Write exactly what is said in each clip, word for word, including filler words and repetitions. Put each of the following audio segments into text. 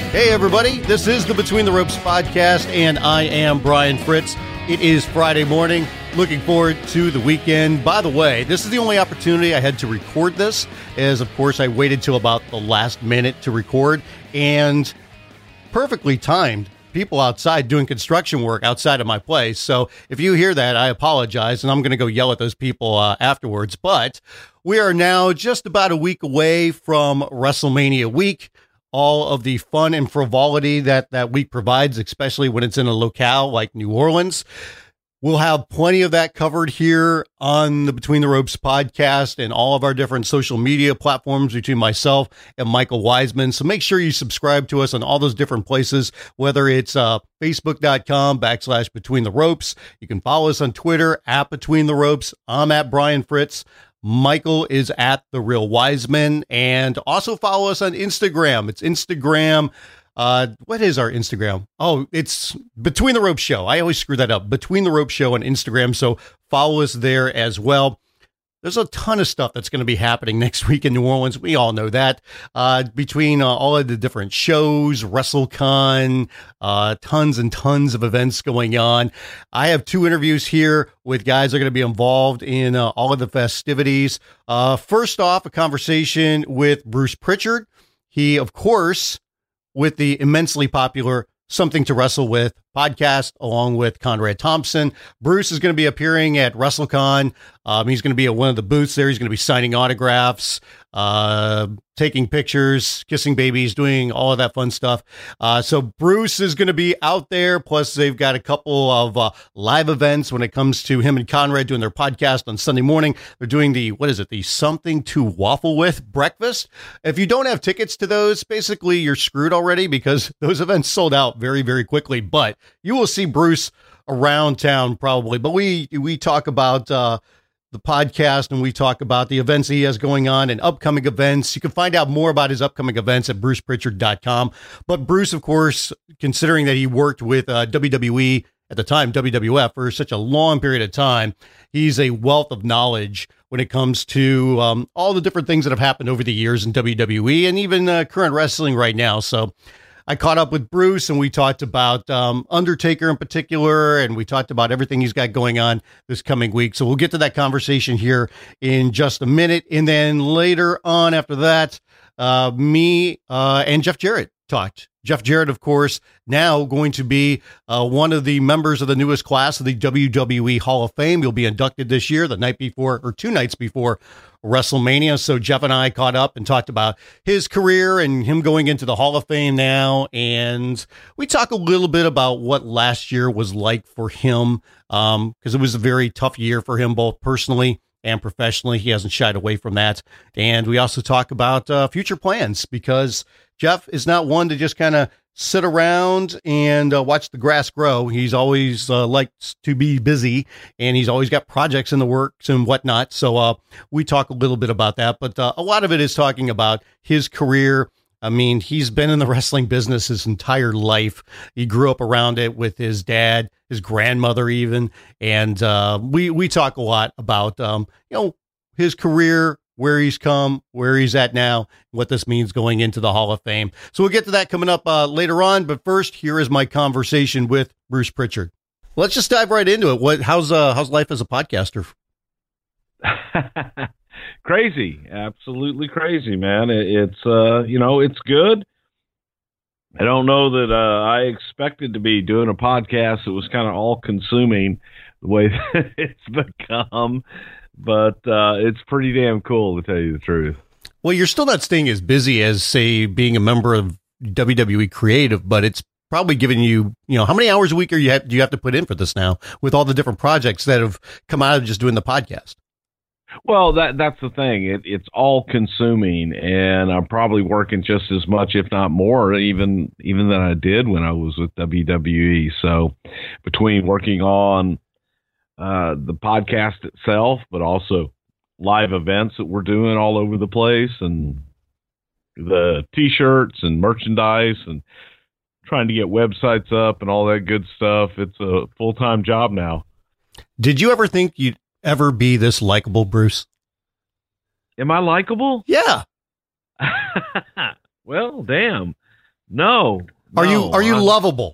Hey, everybody. This is the Between the Ropes podcast, and I am Brian Fritz. It is Friday morning. Looking forward to the weekend. By the way, this is the only opportunity I had to record this, as, of course, I waited till about the last minute to record, and perfectly timed. People outside doing construction work outside of my place. So if you hear that, I apologize, and I'm going to go yell at those people uh, afterwards. But we are now just about a week away from WrestleMania week. All of the fun and frivolity that that week provides, especially when it's in a locale like New Orleans. We'll have plenty of that covered here on the Between the Ropes podcast and all of our different social media platforms between myself and Michael Wiseman. So make sure you subscribe to us on all those different places, whether it's uh, facebook.com backslash Between the Ropes. You can follow us on Twitter at Between the Ropes. I'm at Brian Fritz. Michael is at The Real Wiseman, and also follow us on Instagram. It's Instagram. Uh, what is our Instagram? Oh, it's Between the Ropes Show. I always screw that up. Between the Ropes Show on Instagram. So follow us there as well. There's a ton of stuff that's going to be happening next week in New Orleans. We all know that. Uh, between uh, all of the different shows, WrestleCon, uh, tons and tons of events going on. I have two interviews here with guys that are going to be involved in uh, all of the festivities. Uh, first off, a conversation with Bruce Pritchard. He, of course, with the immensely popular Something to Wrestle With podcast, along with Conrad Thompson. Bruce is going to be appearing at WrestleCon. Um, he's going to be at one of the booths there. He's going to be signing autographs, uh, taking pictures, kissing babies, doing all of that fun stuff. Uh, so Bruce is going to be out there. Plus, they've got a couple of uh, live events when it comes to him and Conrad doing their podcast on Sunday morning. They're doing the, what is it, the Something to Waffle With breakfast. If you don't have tickets to those, basically you're screwed already because those events sold out very, very quickly. But you will see Bruce around town probably. But we we talk about uh, the podcast, and we talk about the events he has going on and upcoming events. You can find out more about his upcoming events at bruce pritchard dot com. But Bruce, of course, considering that he worked with uh, W W E at the time, W W F, for such a long period of time, he's a wealth of knowledge when it comes to um, all the different things that have happened over the years in W W E and even uh, current wrestling right now. So I caught up with Bruce, and we talked about um, Undertaker in particular, and we talked about everything he's got going on this coming week. So we'll get to that conversation here in just a minute. And then later on after that, uh, me uh, and Jeff Jarrett talked. Jeff Jarrett, of course, now going to be uh, one of the members of the newest class of the W W E Hall of Fame. He'll be inducted this year, the night before, or two nights before WrestleMania. So Jeff and I caught up and talked about his career and him going into the Hall of Fame now. And we talk a little bit about what last year was like for him, um, because it was a very tough year for him, both personally and professionally. He hasn't shied away from that. And we also talk about uh, future plans, because Jeff is not one to just kind of sit around and uh, watch the grass grow. He's always uh, likes to be busy, and he's always got projects in the works and whatnot. So uh, we talk a little bit about that, but uh, a lot of it is talking about his career. I mean, he's been in the wrestling business his entire life. He grew up around it with his dad, his grandmother even. And uh, we, we talk a lot about, um, you know, his career, where he's come, where he's at now, what this means going into the Hall of Fame. So we'll get to that coming up uh, later on. But first, here is my conversation with Bruce Pritchard. Let's just dive right into it. What, how's, uh, how's life as a podcaster? Crazy. Absolutely crazy, man. It, it's, uh, you know, it's good. I don't know that uh, I expected to be doing a podcast that was kind of all consuming the way that it's become. But uh, it's pretty damn cool, to tell you the truth. Well, you're still not staying as busy as, say, being a member of W W E Creative, but it's probably giving you, you know, how many hours a week are you have, do you have to put in for this now with all the different projects that have come out of just doing the podcast? Well, that that's the thing. It, it's all consuming, and I'm probably working just as much, if not more, even even than I did when I was with W W E. So between working on Uh, the podcast itself, but also live events that we're doing all over the place, and the t-shirts and merchandise, and trying to get websites up and all that good stuff. It's a full-time job now. Did you ever think you'd ever be this likable, Bruce? Am I likable? Yeah. Well, damn. No. Are no, you are you I, lovable?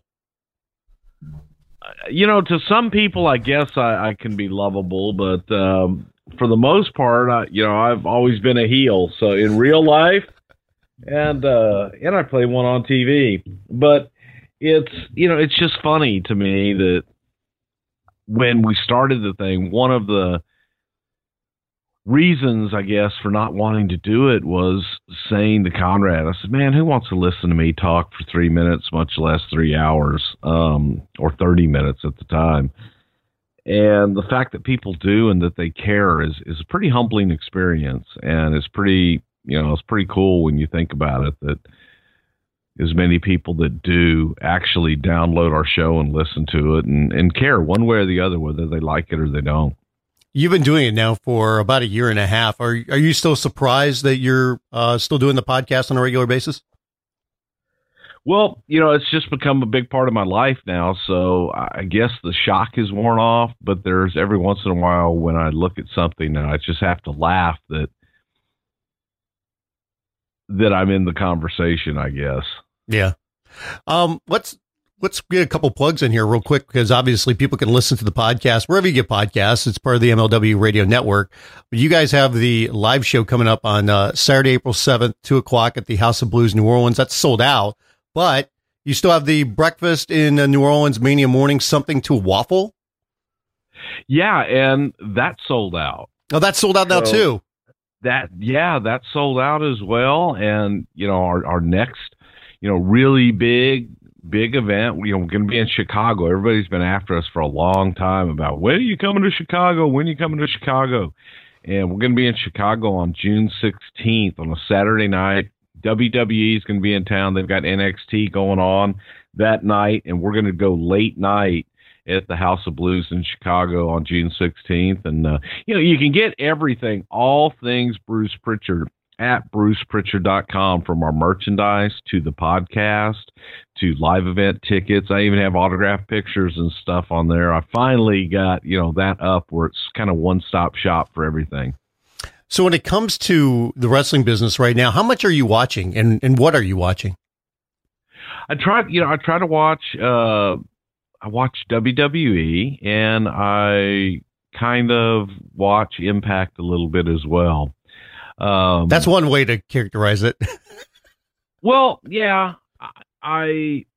You know, to some people, I guess I, I can be lovable, but um, for the most part, I, you know, I've always been a heel. So in real life, and uh, and I play one on T V. But it's, you know, it's just funny to me that when we started the thing, one of the reasons, I guess, for not wanting to do it was saying to Conrad, I said, man, who wants to listen to me talk for three minutes, much less three hours, um, or thirty minutes at the time. And the fact that people do and that they care is, is a pretty humbling experience. And it's pretty, you know, it's pretty cool when you think about it, that as many people that do actually download our show and listen to it and, and care one way or the other, whether they like it or they don't. You've been doing it now for about a year and a half. Are are you still surprised that you're uh, still doing the podcast on a regular basis? Well, you know, it's just become a big part of my life now. So I guess the shock is worn off, but there's every once in a while when I look at something and I just have to laugh that, that I'm in the conversation, I guess. Yeah. Um, let's, let's get a couple plugs in here real quick, because obviously people can listen to the podcast wherever you get podcasts. It's part of the M L W Radio Network. But you guys have the live show coming up on uh, Saturday, April seventh, two o'clock at the House of Blues, New Orleans. That's sold out, but you still have the breakfast in uh, New Orleans Mania morning, something to waffle. Yeah. And that's sold out. Oh, that's sold out now so too. That, yeah, that's sold out as well. And, you know, our, our next, you know, really big, big event, you know, we're going to be in Chicago. Everybody's been after us for a long time about, when are you coming to Chicago? When are you coming to Chicago? And we're going to be in Chicago on June sixteenth on a Saturday night. W W E is going to be in town. They've got N X T going on that night, and we're going to go late night at the House of Blues in Chicago on June sixteenth. And, uh, you know, you can get everything, all things Bruce Pritchard, at bruce pritchard dot com, from our merchandise to the podcast to live event tickets. I even have autographed pictures and stuff on there. I finally got, you know, that up where it's kind of one-stop shop for everything. So when it comes to the wrestling business right now, how much are you watching, and, and what are you watching? I try, you know, I try to watch, uh, I watch W W E, and I kind of watch Impact a little bit as well. Um, That's one way to characterize it. Well, yeah, I,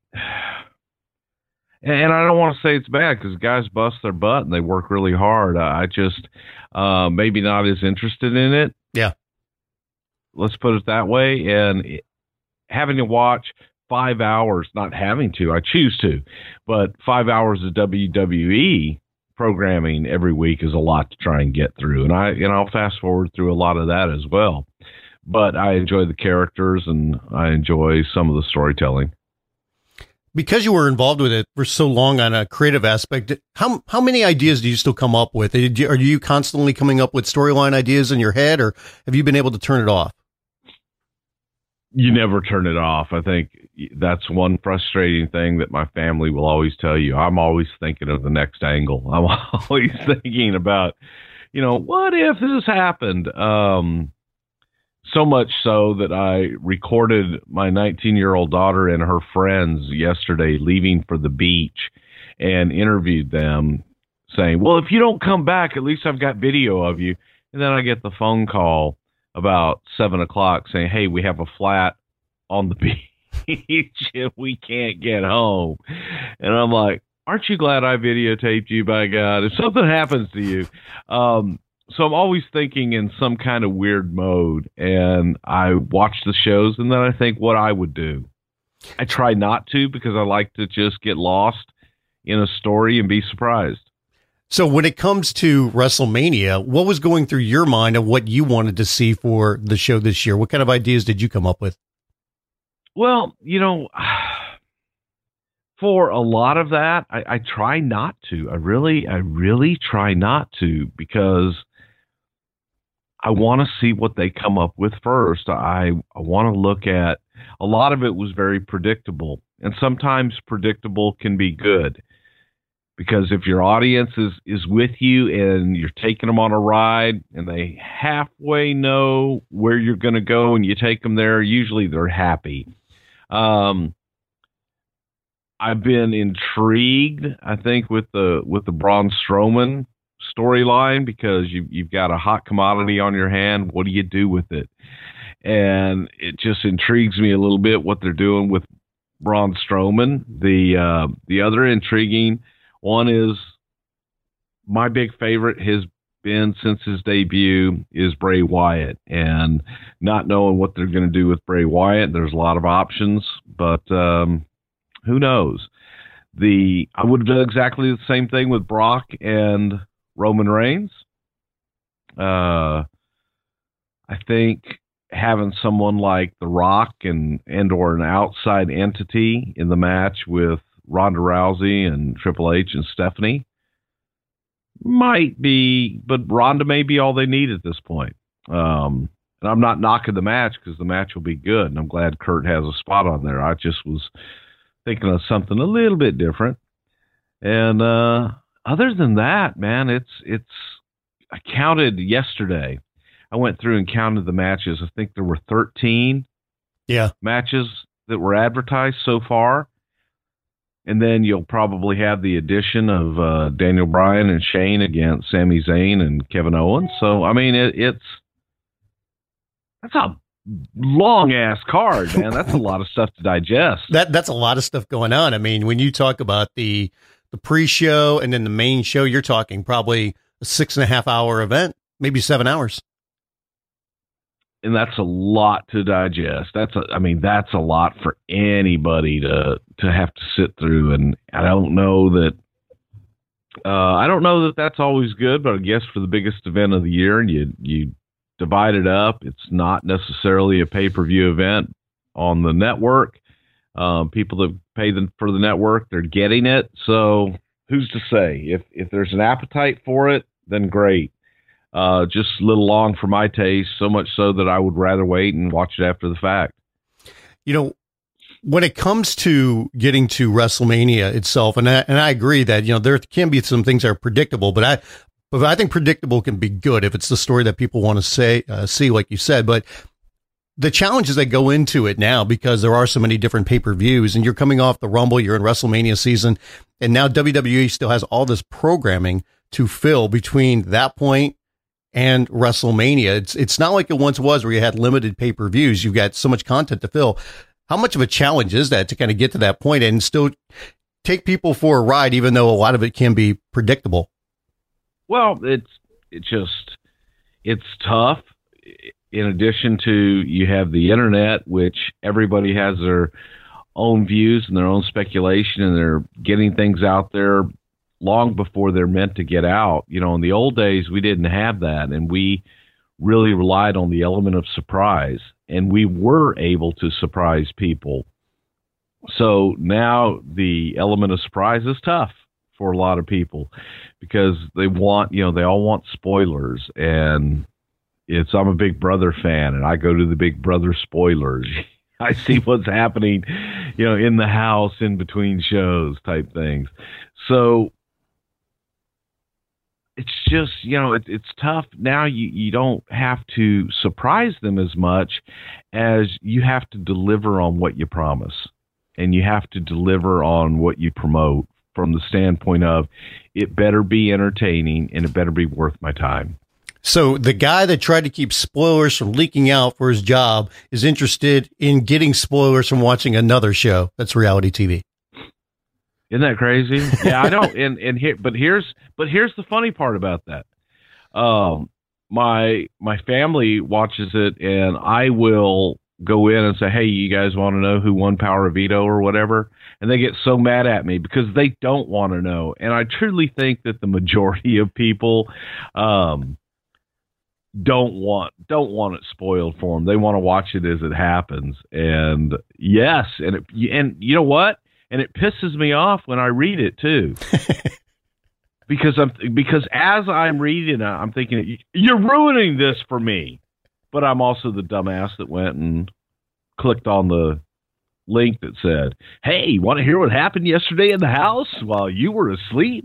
and I don't want to say it's bad, because guys bust their butt and they work really hard. I just, uh, maybe not as interested in it. Yeah. Let's put it that way. And it, having to watch five hours, not having to, I choose to, but five hours of W W E programming every week is a lot to try and get through. And I, you know, I'll fast forward through a lot of that as well. But I enjoy the characters and I enjoy some of the storytelling. Because you were involved with it for so long on a creative aspect, how how many ideas do you still come up with? Are you constantly coming up with storyline ideas in your head, or have you been able to turn it off? You never turn it off. I think that's one frustrating thing that my family will always tell you. I'm always thinking of the next angle. I'm always thinking about, you know, what if this happened? Um, so much so that I recorded my nineteen-year-old daughter and her friends yesterday leaving for the beach and interviewed them saying, well, if you don't come back, at least I've got video of you. And then I get the phone call about seven o'clock saying, hey, we have a flat on the beach and we can't get home. And I'm like, aren't you glad I videotaped you, by God? If something happens to you. Um, so I'm always thinking in some kind of weird mode, and I watch the shows and then I think what I would do. I try not to, because I like to just get lost in a story and be surprised. So when it comes to WrestleMania, what was going through your mind of what you wanted to see for the show this year? What kind of ideas did you come up with? Well, you know, for a lot of that, I, I try not to. I really, I really try not to, because I want to see what they come up with first. I, I want to look at, a lot of it was very predictable, and sometimes predictable can be good. Because if your audience is, is with you and you're taking them on a ride and they halfway know where you're going to go and you take them there, usually they're happy. Um, I've been intrigued, I think, with the with the Braun Strowman storyline because you you've got a hot commodity on your hand. What do you do with it? And it just intrigues me a little bit what they're doing with Braun Strowman. The uh, the other intriguing one is my big favorite has been since his debut is Bray Wyatt, and not knowing what they're going to do with Bray Wyatt. There's a lot of options, but um, who knows? The I would have done exactly the same thing with Brock and Roman Reigns. Uh, I think having someone like The Rock and and or an outside entity in the match with Ronda Rousey and Triple H and Stephanie might be, but Ronda may be all they need at this point. Um, and I'm not knocking the match because the match will be good, and I'm glad Kurt has a spot on there. I just was thinking of something a little bit different. And uh, other than that, man, it's it's. I counted yesterday. I went through and counted the matches. I think there were thirteen yeah. matches that were advertised so far. And then you'll probably have the addition of uh, Daniel Bryan and Shane against Sami Zayn and Kevin Owens. So, I mean, it, it's that's a long-ass card, man. That's a lot of stuff to digest. That That's a lot of stuff going on. I mean, when you talk about the, the pre-show and then the main show, you're talking probably a six-and-a-half-hour event, maybe seven hours. And that's a lot to digest. That's a, I mean, that's a lot for anybody to to have to sit through. And I don't know that, uh, I don't know that that's always good. But I guess for the biggest event of the year, and you you divide it up, it's not necessarily a pay per view event on the network. Um, people that pay them for the network, they're getting it. So who's to say? If if there's an appetite for it, then great. Uh, just a little long for my taste, so much so that I would rather wait and watch it after the fact. You know, when it comes to getting to WrestleMania itself, and I, and I agree that, you know, there can be some things that are predictable, but I, but I think predictable can be good if it's the story that people want to say, uh, see, like you said. But the challenges that go into it now, because there are so many different pay-per-views, and you're coming off the Rumble, you're in WrestleMania season, and now W W E still has all this programming to fill between that point and WrestleMania. It's it's not like it once was where you had limited pay-per-views. You've got so much content to fill. How much of a challenge is that to kind of get to that point and still take people for a ride, even though a lot of it can be predictable? Well, it's it just it's tough. In addition to, you have the internet, which everybody has their own views and their own speculation, and they're getting things out there long before they're meant to get out. You know, in the old days, we didn't have that, and we really relied on the element of surprise, and we were able to surprise people. So now the element of surprise is tough for a lot of people because they want, you know, they all want spoilers, and it's, I'm a Big Brother fan, and I go to the Big Brother spoilers. I see what's happening, you know, in the house in between shows type things. So it's just, you know, it, it's tough. Now you, you don't have to surprise them as much as you have to deliver on what you promise, and you have to deliver on what you promote from the standpoint of it better be entertaining and it better be worth my time. So the guy that tried to keep spoilers from leaking out for his job is interested in getting spoilers from watching another show that's reality T V. Isn't that crazy? Yeah, I don't. And and here, but here's but here's the funny part about that. Um, my my family watches it, and I will go in and say, "Hey, you guys want to know who won Power of Veto or whatever?" And they get so mad at me because they don't want to know. And I truly think that the majority of people um, don't want don't want it spoiled for them. They want to watch it as it happens. And yes, and it, and you know what? And it pisses me off when I read it too, because I'm because as I'm reading it, I'm thinking you're ruining this for me. But I'm also the dumbass that went and clicked on the link that said, "Hey, want to hear what happened yesterday in the house while you were asleep?"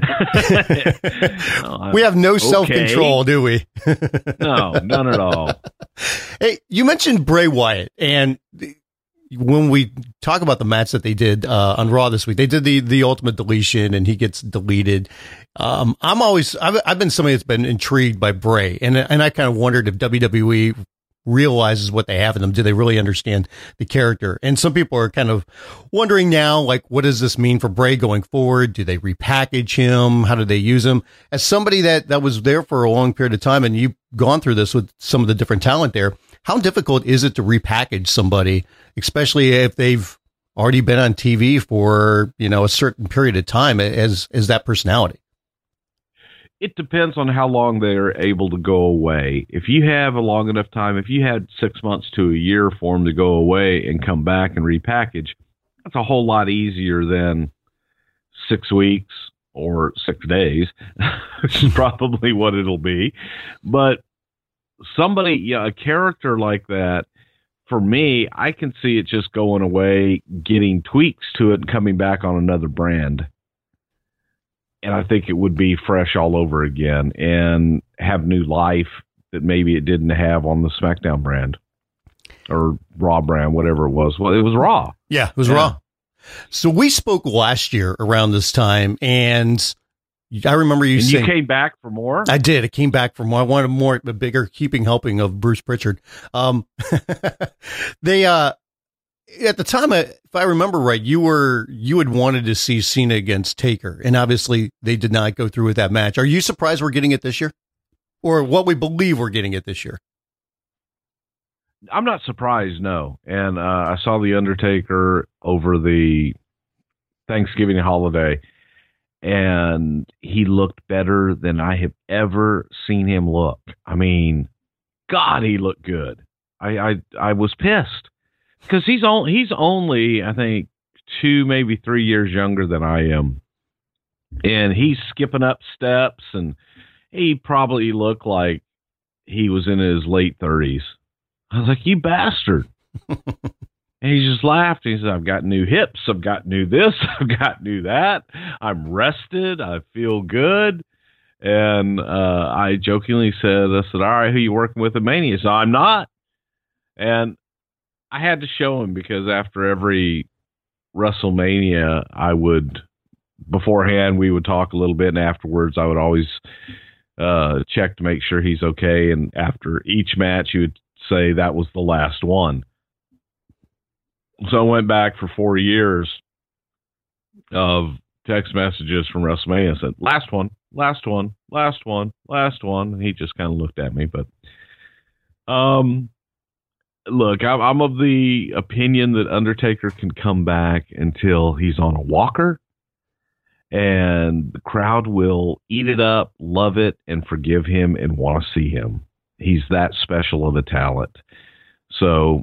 uh, we have no okay. self-control, do we? No, none at all. Hey, you mentioned Bray Wyatt, and when we talk about the match that they did uh, on Raw this week, they did the the ultimate deletion, and he gets deleted. Um, I'm always I've, I've been somebody that's been intrigued by Bray, and and I kind of wondered if W W E realizes what they have in them. Do they really understand the character? And some people are kind of wondering now, like, what does this mean for Bray going forward? Do they repackage him? How do they use him? As somebody that, that was there for a long period of time, and you've gone through this with some of the different talent there, how difficult is it to repackage somebody, especially if they've already been on T V for, you know, a certain period of time as, as that personality? It depends on how long they're able to go away. If you have a long enough time, if you had six months to a year for them to go away and come back and repackage, that's a whole lot easier than six weeks or six days, which is probably what it'll be. But somebody, yeah, a character like that, for me, I can see it just going away, getting tweaks to it, and coming back on another brand. And I think it would be fresh all over again and have new life that maybe it didn't have on the SmackDown brand or Raw brand, whatever it was. Well, it was Raw. Yeah, it was yeah. Raw. So we spoke last year around this time, and I remember you and saying... you came back for more? I did. I came back for more. I wanted more, a bigger keeping helping of Bruce Pritchard. Um, they... uh At the time, if I remember right, you were you had wanted to see Cena against Taker, and obviously they did not go through with that match. Are you surprised we're getting it this year, or what we believe we're getting it this year? I'm not surprised, no. And uh, I saw the Undertaker over the Thanksgiving holiday, and he looked better than I have ever seen him look. I mean, God, he looked good. I I, I was pissed. Because he's only, he's only, I think, two, maybe three years younger than I am. And he's skipping up steps, and he probably looked like he was in his late thirties. I was like, you bastard. And he just laughed. He said, I've got new hips. I've got new this. I've got new that. I'm rested. I feel good. And uh, I jokingly said, I said, all right, who you working with at Mania? So I'm not. And I had to show him, because after every WrestleMania, I would, beforehand, we would talk a little bit, and afterwards I would always uh, check to make sure he's okay. And after each match, he would say that was the last one. So I went back for four years of text messages from WrestleMania and said, last one, last one, last one, last one. And he just kind of looked at me, but, um, look, I'm of the opinion that Undertaker can come back until he's on a walker, and the crowd will eat it up, love it, and forgive him and want to see him. He's that special of a talent. So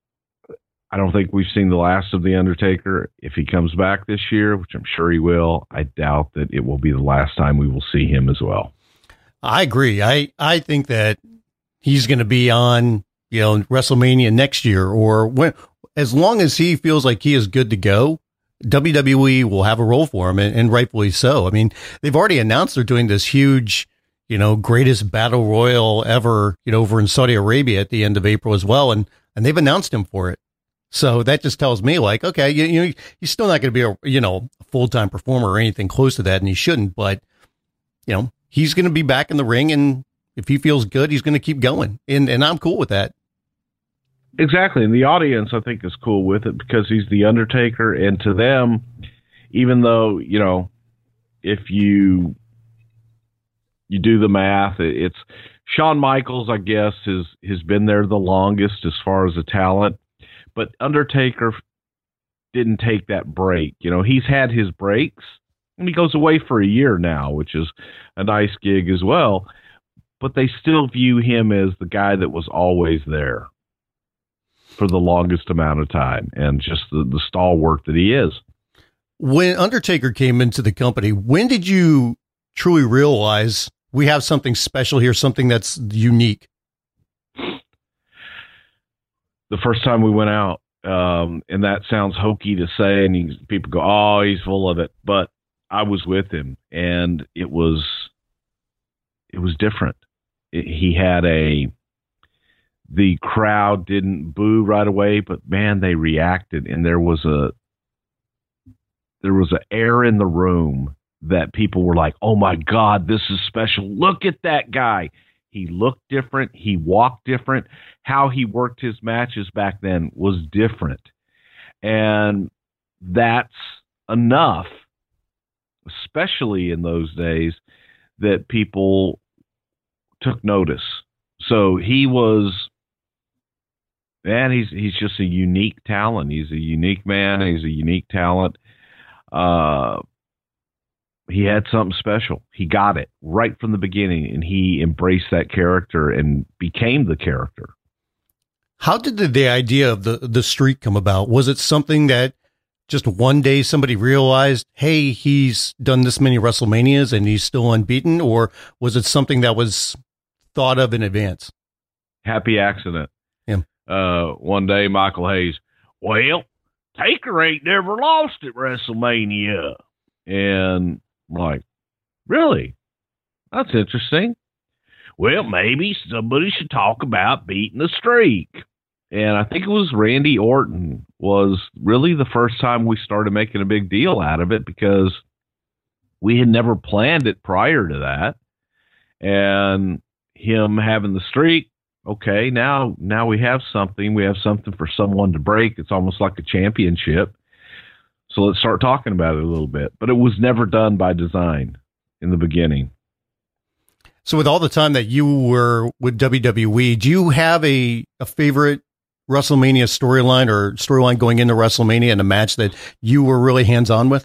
I don't think we've seen the last of the Undertaker. If he comes back this year, which I'm sure he will, I doubt that it will be the last time we will see him as well. I agree. I, I think that he's going to be on, you know, WrestleMania next year, or when, as long as he feels like he is good to go, W W E will have a role for him, and, and rightfully so. I mean, they've already announced they're doing this huge, you know, greatest battle royal ever, you know, over in Saudi Arabia at the end of April as well. And, and they've announced him for it. So that just tells me, like, okay, you, you know, he's still not going to be a, you know, a full-time performer or anything close to that, and he shouldn't, but, you know, he's going to be back in the ring, and if he feels good, he's going to keep going. And, and I'm cool with that. Exactly. And the audience, I think, is cool with it, because he's the Undertaker. And to them, even though, you know, if you, you do the math, it's Shawn Michaels, I guess, has, has been there the longest as far as a talent, but Undertaker didn't take that break. You know, he's had his breaks, and he goes away for a year now, which is a nice gig as well, but they still view him as the guy that was always there for the longest amount of time, and just the, the stalwart that he is. When Undertaker came into the company, when did you truly realize we have something special here, something that's unique? The first time we went out, um, and that sounds hokey to say, and you, people go, oh, he's full of it. But I was with him, and it was, it was different. It, he had a, the crowd didn't boo right away, but man, they reacted, and there was a there was an air in the room that people were like, "Oh my God, this is special! Look at that guy! He looked different. He walked different. How he worked his matches back then was different." And that's enough, especially in those days, that people took notice. So he was, man, he's he's just a unique talent. He's a unique man. He's a unique talent. Uh, he had something special. He got it right from the beginning, and he embraced that character and became the character. How did the, the idea of the, the streak come about? Was it something that just one day somebody realized, hey, he's done this many WrestleManias and he's still unbeaten? Or was it something that was thought of in advance? Happy accident. Yeah. Uh, one day, Michael Hayes, well, Taker ain't never lost at WrestleMania. And I'm like, really? That's interesting. Well, maybe somebody should talk about beating the streak. And I think it was Randy Orton was really the first time we started making a big deal out of it, because we had never planned it prior to that. And him having the streak, okay, now now we have something. We have something for someone to break. It's almost like a championship. So let's start talking about it a little bit. But it was never done by design in the beginning. So with all the time that you were with W W E, do you have a, a favorite WrestleMania storyline or storyline going into WrestleMania and a match that you were really hands-on with?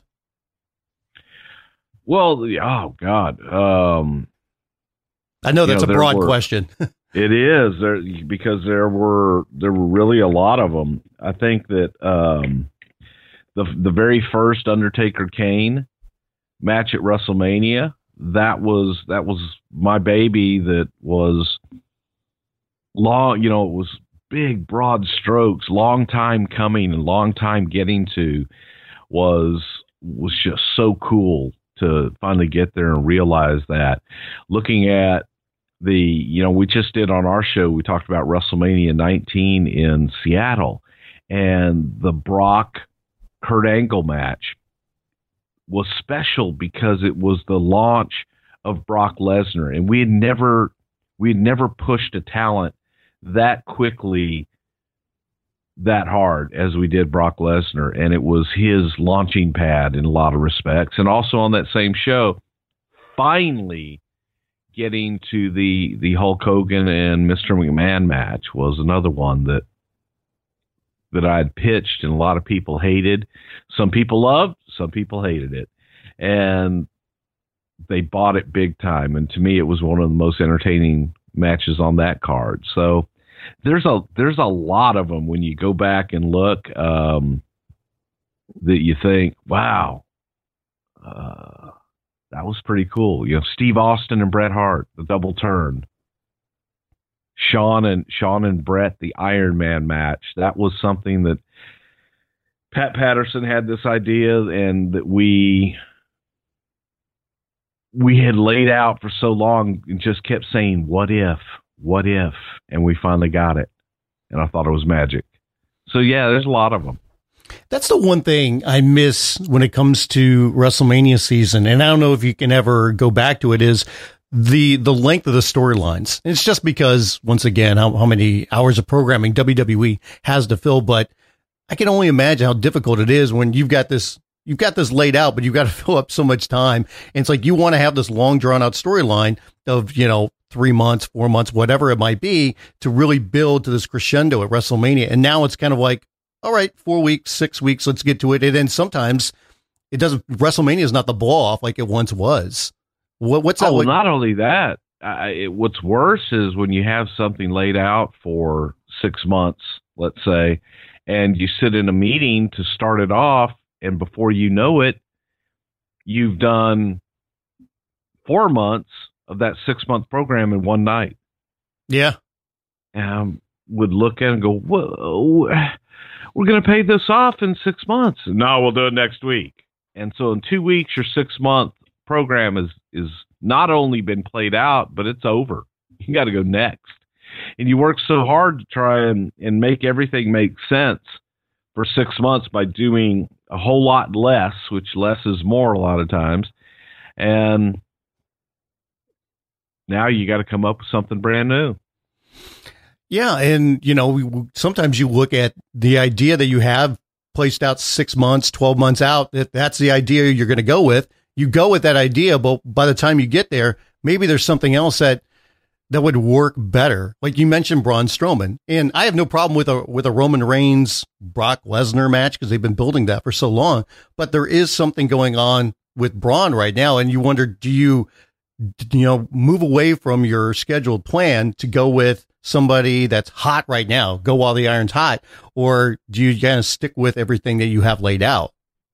Well, oh, God. Um, I know that's you know, a broad were, question. It is, there, because there were there were really a lot of them. I think that um, the the very first Undertaker Kane match at WrestleMania, that was that was my baby. That was long, you know, it was big, broad strokes, long time coming and long time getting to. Was was just so cool to finally get there and realize that. Looking at the, you know, we just did on our show, we talked about WrestleMania nineteen in Seattle, and the Brock Kurt Angle match was special because it was the launch of Brock Lesnar, and we had never we had never pushed a talent that quickly, that hard as we did Brock Lesnar, and it was his launching pad in a lot of respects. And also on that same show, finally getting to the the Hulk Hogan and Mister McMahon match was another one that that I had pitched and a lot of people hated. Some people loved, some people hated it, and they bought it big time. And to me, it was one of the most entertaining matches on that card. So there's a there's a lot of them when you go back and look, um, that you think, wow, uh, that was pretty cool. You know, Steve Austin and Bret Hart, the double turn. Shawn and Shawn and Bret, the Iron Man match. That was something that Pat Patterson had this idea, and that we we had laid out for so long and just kept saying, what if, what if, and we finally got it. And I thought it was magic. So yeah, there's a lot of them. That's the one thing I miss when it comes to WrestleMania season. And I don't know if you can ever go back to it, is the, the length of the storylines. It's just because, once again, how, how many hours of programming W W E has to fill, but I can only imagine how difficult it is when you've got this, you've got this laid out, but you've got to fill up so much time. And it's like, you want to have this long drawn out storyline of, you know, three months, four months, whatever it might be, to really build to this crescendo at WrestleMania. And now it's kind of like, all right, four weeks, six weeks, let's get to it. And then sometimes it doesn't, WrestleMania is not the blow off like it once was. What, what's that? Oh, well, like? not only that, I, it, what's worse is when you have something laid out for six months, let's say, and you sit in a meeting to start it off, and before you know it, you've done four months of that six-month program in one night. Yeah. And would look at it and go, whoa, we're going to pay this off in six months. No, we'll do it next week. And so in two weeks, your six-month program is, is not only been played out, but it's over. You got to go next. and you work so hard to try and, and make everything make sense for six months by doing a whole lot less, which less is more a lot of times. And now you got to come up with something brand new. Yeah. And, you know, we, sometimes you look at the idea that you have placed out six months, twelve months out, that that's the idea you're going to go with. You go with that idea, but by the time you get there, maybe there's something else that that would work better. Like you mentioned, Braun Strowman, and I have no problem with a with a Roman Reigns Brock Lesnar match because they've been building that for so long. But there is something going on with Braun right now, and you wonder, do you you know move away from your scheduled plan to go with somebody that's hot right now, go while the iron's hot, or do you kind of stick with everything that you have laid out?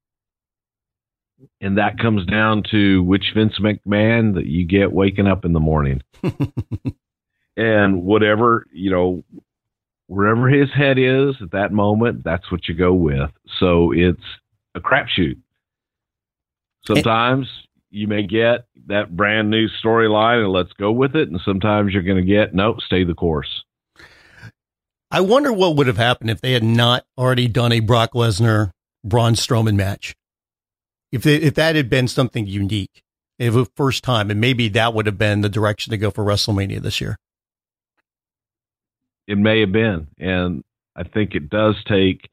And that comes down to which Vince McMahon that you get waking up in the morning. And whatever, you know, wherever his head is at that moment, that's what you go with. So it's a crapshoot. Sometimes you may get that brand new storyline and let's go with it. And sometimes you're going to get, nope, stay the course. I wonder what would have happened if they had not already done a Brock Lesnar Braun Strowman match. If they, if that had been something unique, if it was first time, and maybe that would have been the direction to go for WrestleMania this year. It may have been. And I think it does take,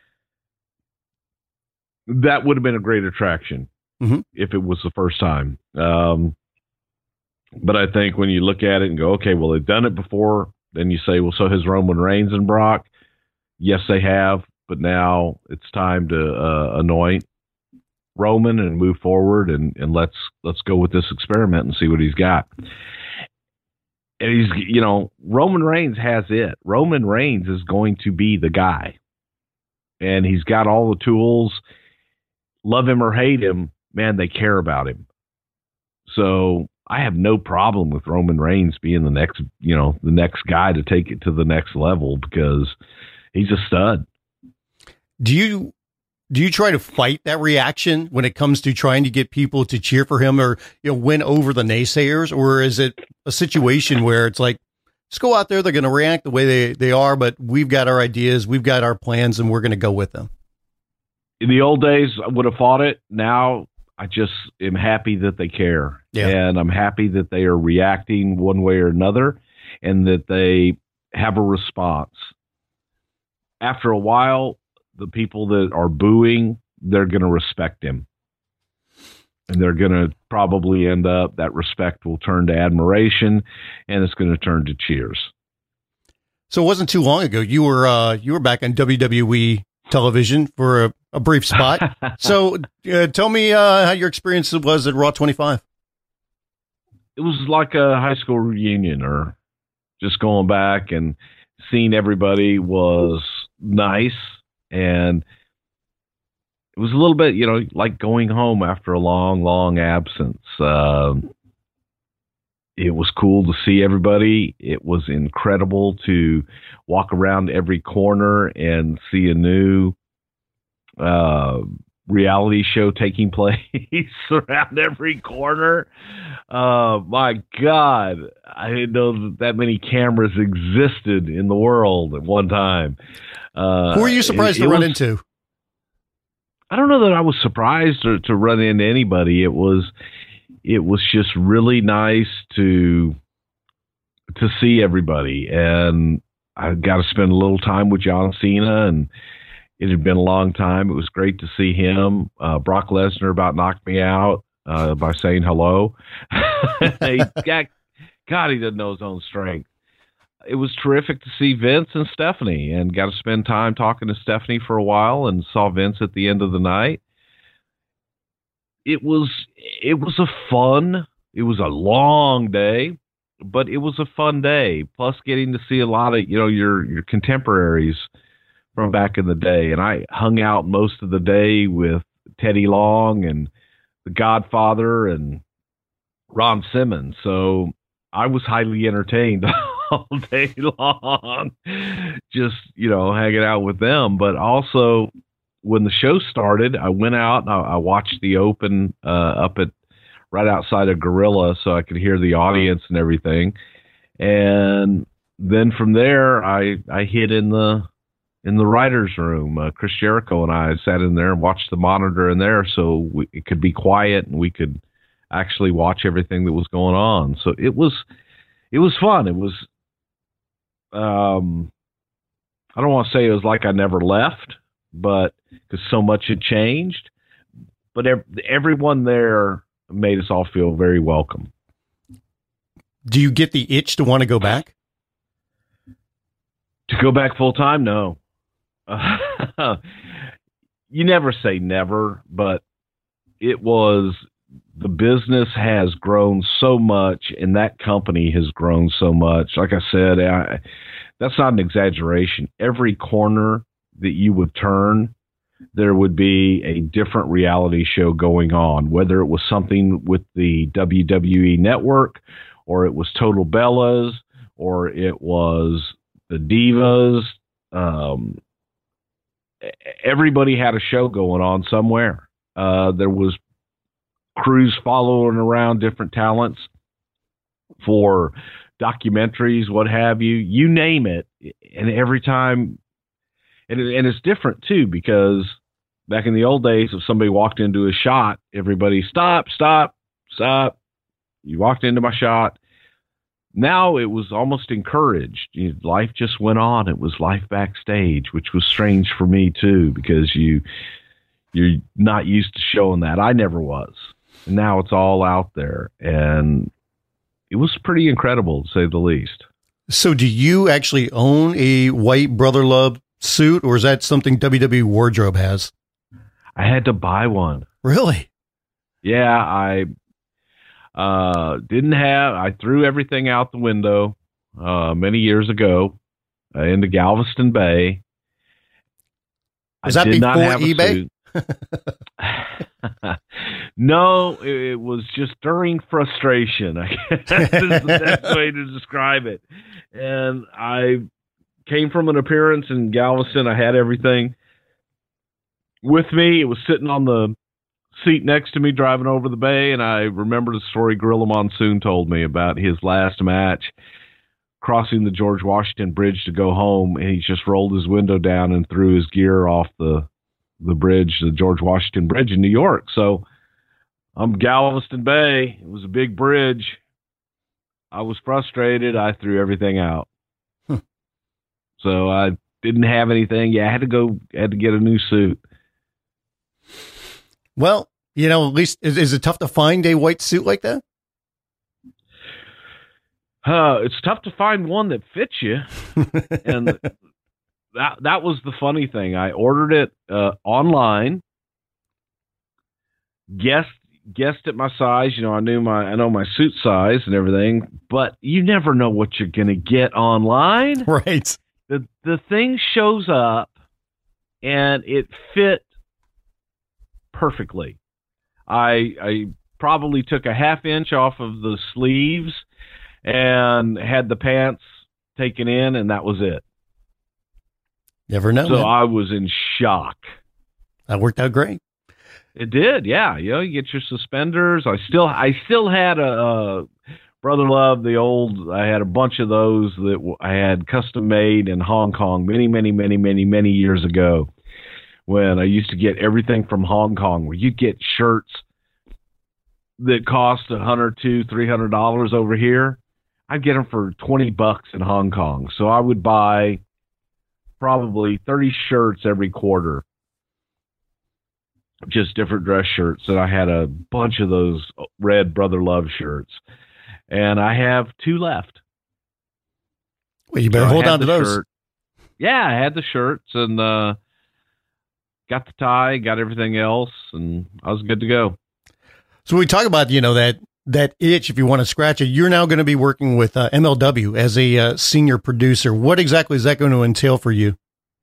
that would have been a great attraction. Mm-hmm. If it was the first time. Um, but I think when you look at it and go, okay, well, they've done it before, then you say, well, so has Roman Reigns and Brock? Yes, they have, but now it's time to uh, anoint Roman and move forward, and, and let's let's go with this experiment and see what he's got. And he's, you know, Roman Reigns has it. Roman Reigns is going to be the guy, and he's got all the tools. Love him or hate him, man, they care about him. So I have no problem with Roman Reigns being the next, you know, the next guy to take it to the next level because he's a stud. Do you do you try to fight that reaction when it comes to trying to get people to cheer for him or, you know, win over the naysayers? Or is it a situation where it's like, just go out there, they're going to react the way they, they are, but we've got our ideas, we've got our plans, and we're going to go with them? In the old days, I would have fought it. Now, I just am happy that they care. Yeah. And I'm happy that they are reacting one way or another and that they have a response. After a while, the people that are booing, they're going to respect him. And they're going to probably end up, that respect will turn to admiration, and it's going to turn to cheers. So it wasn't too long ago. You were uh, you were back on W W E television for a, a brief spot. So uh, tell me uh, how your experience was at Raw twenty-five. It was like a high school reunion, or just going back and seeing everybody was nice. And it was a little bit, you know, like going home after a long, long absence. Um, it was cool to see everybody. It was incredible to walk around every corner and see a new uh, reality show taking place around every corner. Uh, my God, I didn't know that, that many cameras existed in the world at one time. Uh, Who were you surprised it, to it run was, into? I don't know that I was surprised to, to run into anybody. It was, it was just really nice to, to see everybody. And I got to spend a little time with John Cena, and it had been a long time. It was great to see him. Uh, Brock Lesnar about knocked me out uh, by saying hello. he got, God, he doesn't know his own strength. It was terrific to see Vince and Stephanie, and got to spend time talking to Stephanie for a while, and saw Vince at the end of the night. It was, it was a fun, it was a long day, but it was a fun day. Plus getting to see a lot of, you know, your, your contemporaries from back in the day. And I hung out most of the day with Teddy Long and the Godfather and Ron Simmons. So I was highly entertained all day long, just, you know, hanging out with them. But also when the show started, I went out and I, I watched the open uh, up at right outside of Gorilla so I could hear the audience and everything. And then from there, I I hid in the in the writers' room. Uh, Chris Jericho and I sat in there and watched the monitor in there, so we, it could be quiet and we could actually watch everything that was going on. So it was it was fun. It was um, I don't want to say it was like I never left, but because so much had changed. But ev- everyone there made us all feel very welcome. Do you get the itch to want to go back? To go back full time? No. Uh, you never say never, but it was, the business has grown so much and that company has grown so much. Like I said, I, that's not an exaggeration. Every corner that you would turn, there would be a different reality show going on, whether it was something with the W W E network, or it was Total Bellas, or it was the Divas. Um, everybody had a show going on somewhere. Uh, there was crews following around different talents for documentaries, what have you, you name it. And every time, and, it, and it's different too, because back in the old days, if somebody walked into a shot, everybody stop, stop, stop. You walked into my shot. Now it was almost encouraged. You know, life just went on. It was life backstage, which was strange for me too, because you, you're not used to showing that. I never was. And now it's all out there, and it was pretty incredible to say the least. So do you actually own a white Brother Love suit, or is that something W W E Wardrobe has? I had to buy one. Really? Yeah, I uh, didn't have, I threw everything out the window uh, many years ago uh, into Galveston Bay. Was I that did not before have a eBay? suit. No, it, it was just during frustration. I guess is the best way to describe it. And I came from an appearance in Galveston. I had everything with me. It was sitting on the seat next to me driving over the bay, and I remember the story Gorilla Monsoon told me about his last match crossing the George Washington Bridge to go home, and he just rolled his window down and threw his gear off the the bridge, the George Washington Bridge in New York. So I'm Galveston Bay. It was a big bridge. I was frustrated. I threw everything out. Huh. So I didn't have anything. Yeah, I had to go, had to get a new suit. Well, you know, at least, is, is it tough to find a white suit like that? Uh, it's tough to find one that fits you. And that that was the funny thing. I ordered it uh, online, guessed guessed at my size. You know, I knew my I know my suit size and everything, but you never know what you're going to get online. Right. The the thing shows up and it fit perfectly. I I probably took a half inch off of the sleeves and had the pants taken in, and that was it. Never know. So man. I was in shock. That worked out great. It did, yeah. You know, you get your suspenders. I still, I still had a, a Brother Love, the old. I had a bunch of those that I had custom made in Hong Kong many, many, many, many, many years ago. When I used to get everything from Hong Kong, where you get shirts that cost a hundred, two, three hundred dollars over here, I'd get them for twenty bucks in Hong Kong. So I would buy probably thirty shirts every quarter, just different dress shirts. And I had a bunch of those red Brother Love shirts, and I have two left. Well, you better so hold on to those. Shirt. Yeah, I had the shirts and uh, got the tie, got everything else, and I was good to go. So we talk about, you know, that that itch, if you want to scratch it. You're now going to be working with uh, M L W as a uh, senior producer. What exactly is that going to entail for you?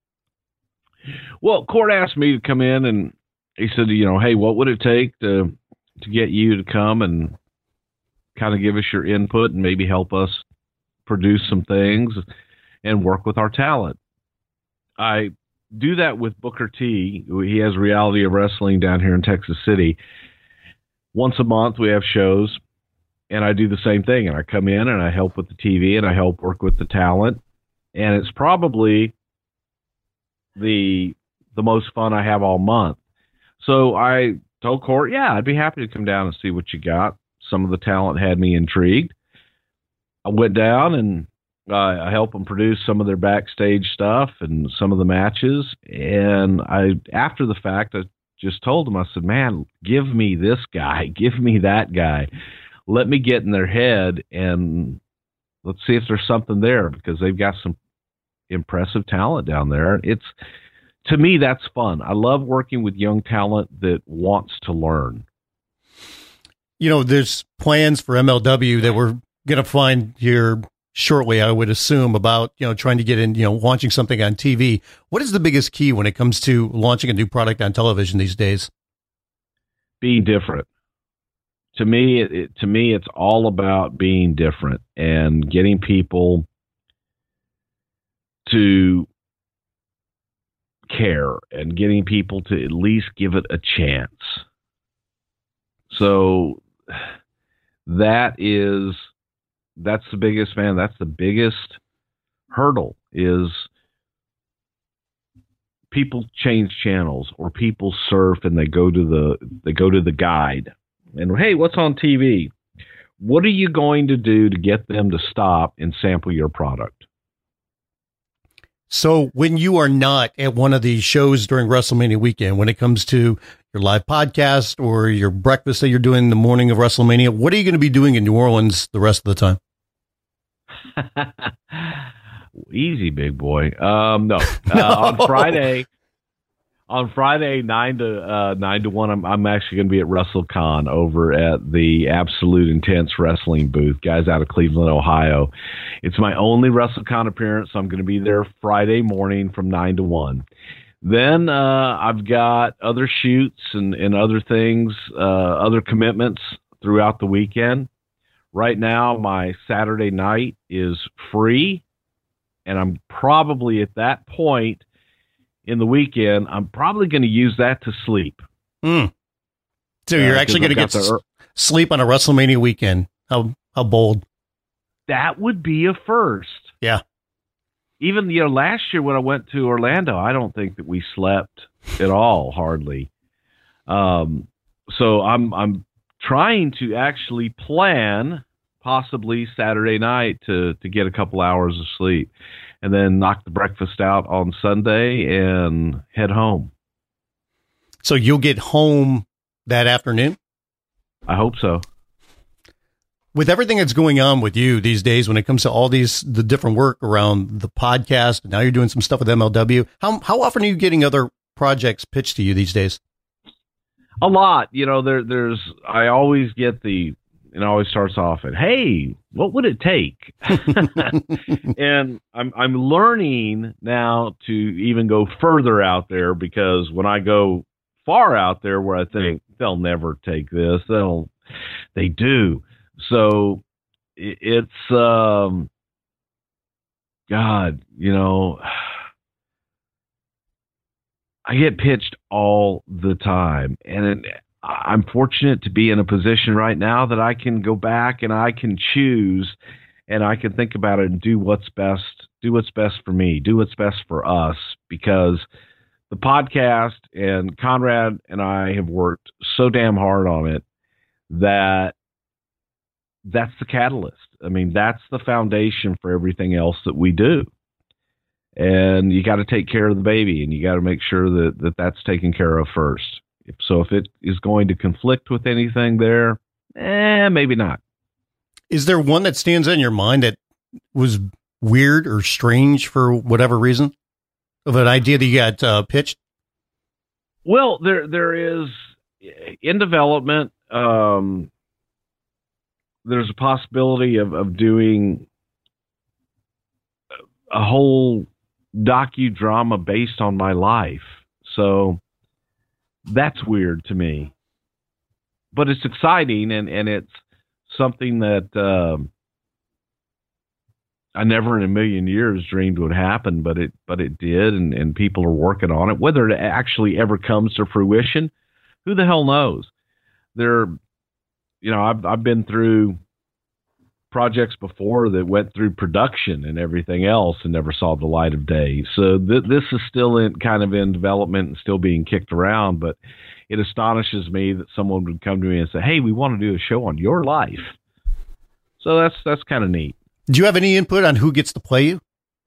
Well, Court asked me to come in, and he said, you know, hey, what would it take to to get you to come and kind of give us your input and maybe help us produce some things and work with our talent? I do that with Booker T. He has Reality of Wrestling down here in Texas City. Once a month we have shows, and I do the same thing. And I come in and I help with the T V and I help work with the talent. And it's probably the the most fun I have all month. So I told Court, yeah, I'd be happy to come down and see what you got. Some of the talent had me intrigued. I went down and uh, I helped them produce some of their backstage stuff and some of the matches. And I, after the fact, I just told them, I said, man, give me this guy, give me that guy. Let me get in their head and let's see if there's something there, because they've got some impressive talent down there. It's, to me, that's fun. I love working with young talent that wants to learn. You know, there's plans for M L W that we're going to find here shortly, I would assume, about, you know, trying to get in, you know, launching something on T V. What is the biggest key when it comes to launching a new product on television these days? Being different. To me, it, it, to me, it's all about being different and getting people to care and getting people to at least give it a chance. So that is, that's the biggest, man, that's the biggest hurdle, is people change channels, or people surf and they go to the, they go to the guide and, hey, what's on T V? What are you going to do to get them to stop and sample your product? So when you are not at one of these shows during WrestleMania weekend, when it comes to your live podcast or your breakfast that you're doing the morning of WrestleMania, what are you going to be doing in New Orleans the rest of the time? Easy, big boy. Um, no, uh, no. on Friday, on Friday, nine to uh, nine to one, I'm I'm actually going to be at WrestleCon over at the Absolute Intense Wrestling booth, guys out of Cleveland, Ohio. It's my only WrestleCon appearance, so I'm going to be there Friday morning from nine to one. Then uh, I've got other shoots and, and other things, uh, other commitments throughout the weekend. Right now, my Saturday night is free, and I'm probably at that point in the weekend, I'm probably going to use that to sleep. Mm. So you're uh, actually going to get s- sleep on a WrestleMania weekend. How how bold. That would be a first. Yeah. Even, you know, last year when I went to Orlando, I don't think that we slept at all, hardly. Um, so I'm I'm trying to actually plan possibly Saturday night to, to get a couple hours of sleep, and then knock the breakfast out on Sunday and head home. So you'll get home that afternoon? I hope so. With everything that's going on with you these days, when it comes to all these, the different work around the podcast, now you're doing some stuff with M L W. How, how often are you getting other projects pitched to you these days? A lot. You know, there, there's, I always get the, it always starts off at, hey, what would it take? And I'm I'm learning now to even go further out there, because when I go far out there where I think they'll never take this, they'll they do. So it's um God, you know, I get pitched all the time, and it, I'm fortunate to be in a position right now that I can go back and I can choose, and I can think about it and do what's best, do what's best for me, do what's best for us, because the podcast and Conrad and I have worked so damn hard on it that that's the catalyst. I mean, that's the foundation for everything else that we do. And you got to take care of the baby, and you got to make sure that, that that's taken care of first. So if it is going to conflict with anything there, eh, maybe not. Is there one that stands out in your mind that was weird or strange for whatever reason, of an idea that you got uh, pitched? Well, there there is in development. Um, there's a possibility of, of doing a whole docudrama based on my life. So that's weird to me, but it's exciting, and, and it's something that um, I never in a million years dreamed would happen, but it but it did, and, and people are working on it. Whether it actually ever comes to fruition, who the hell knows? There, you know, I've I've been through projects before that went through production and everything else and never saw the light of day. So th- this is still in kind of in development and still being kicked around, but it astonishes me that someone would come to me and say, "Hey, we want to do a show on your life." So that's that's kind of neat. Do you have any input on who gets to play you?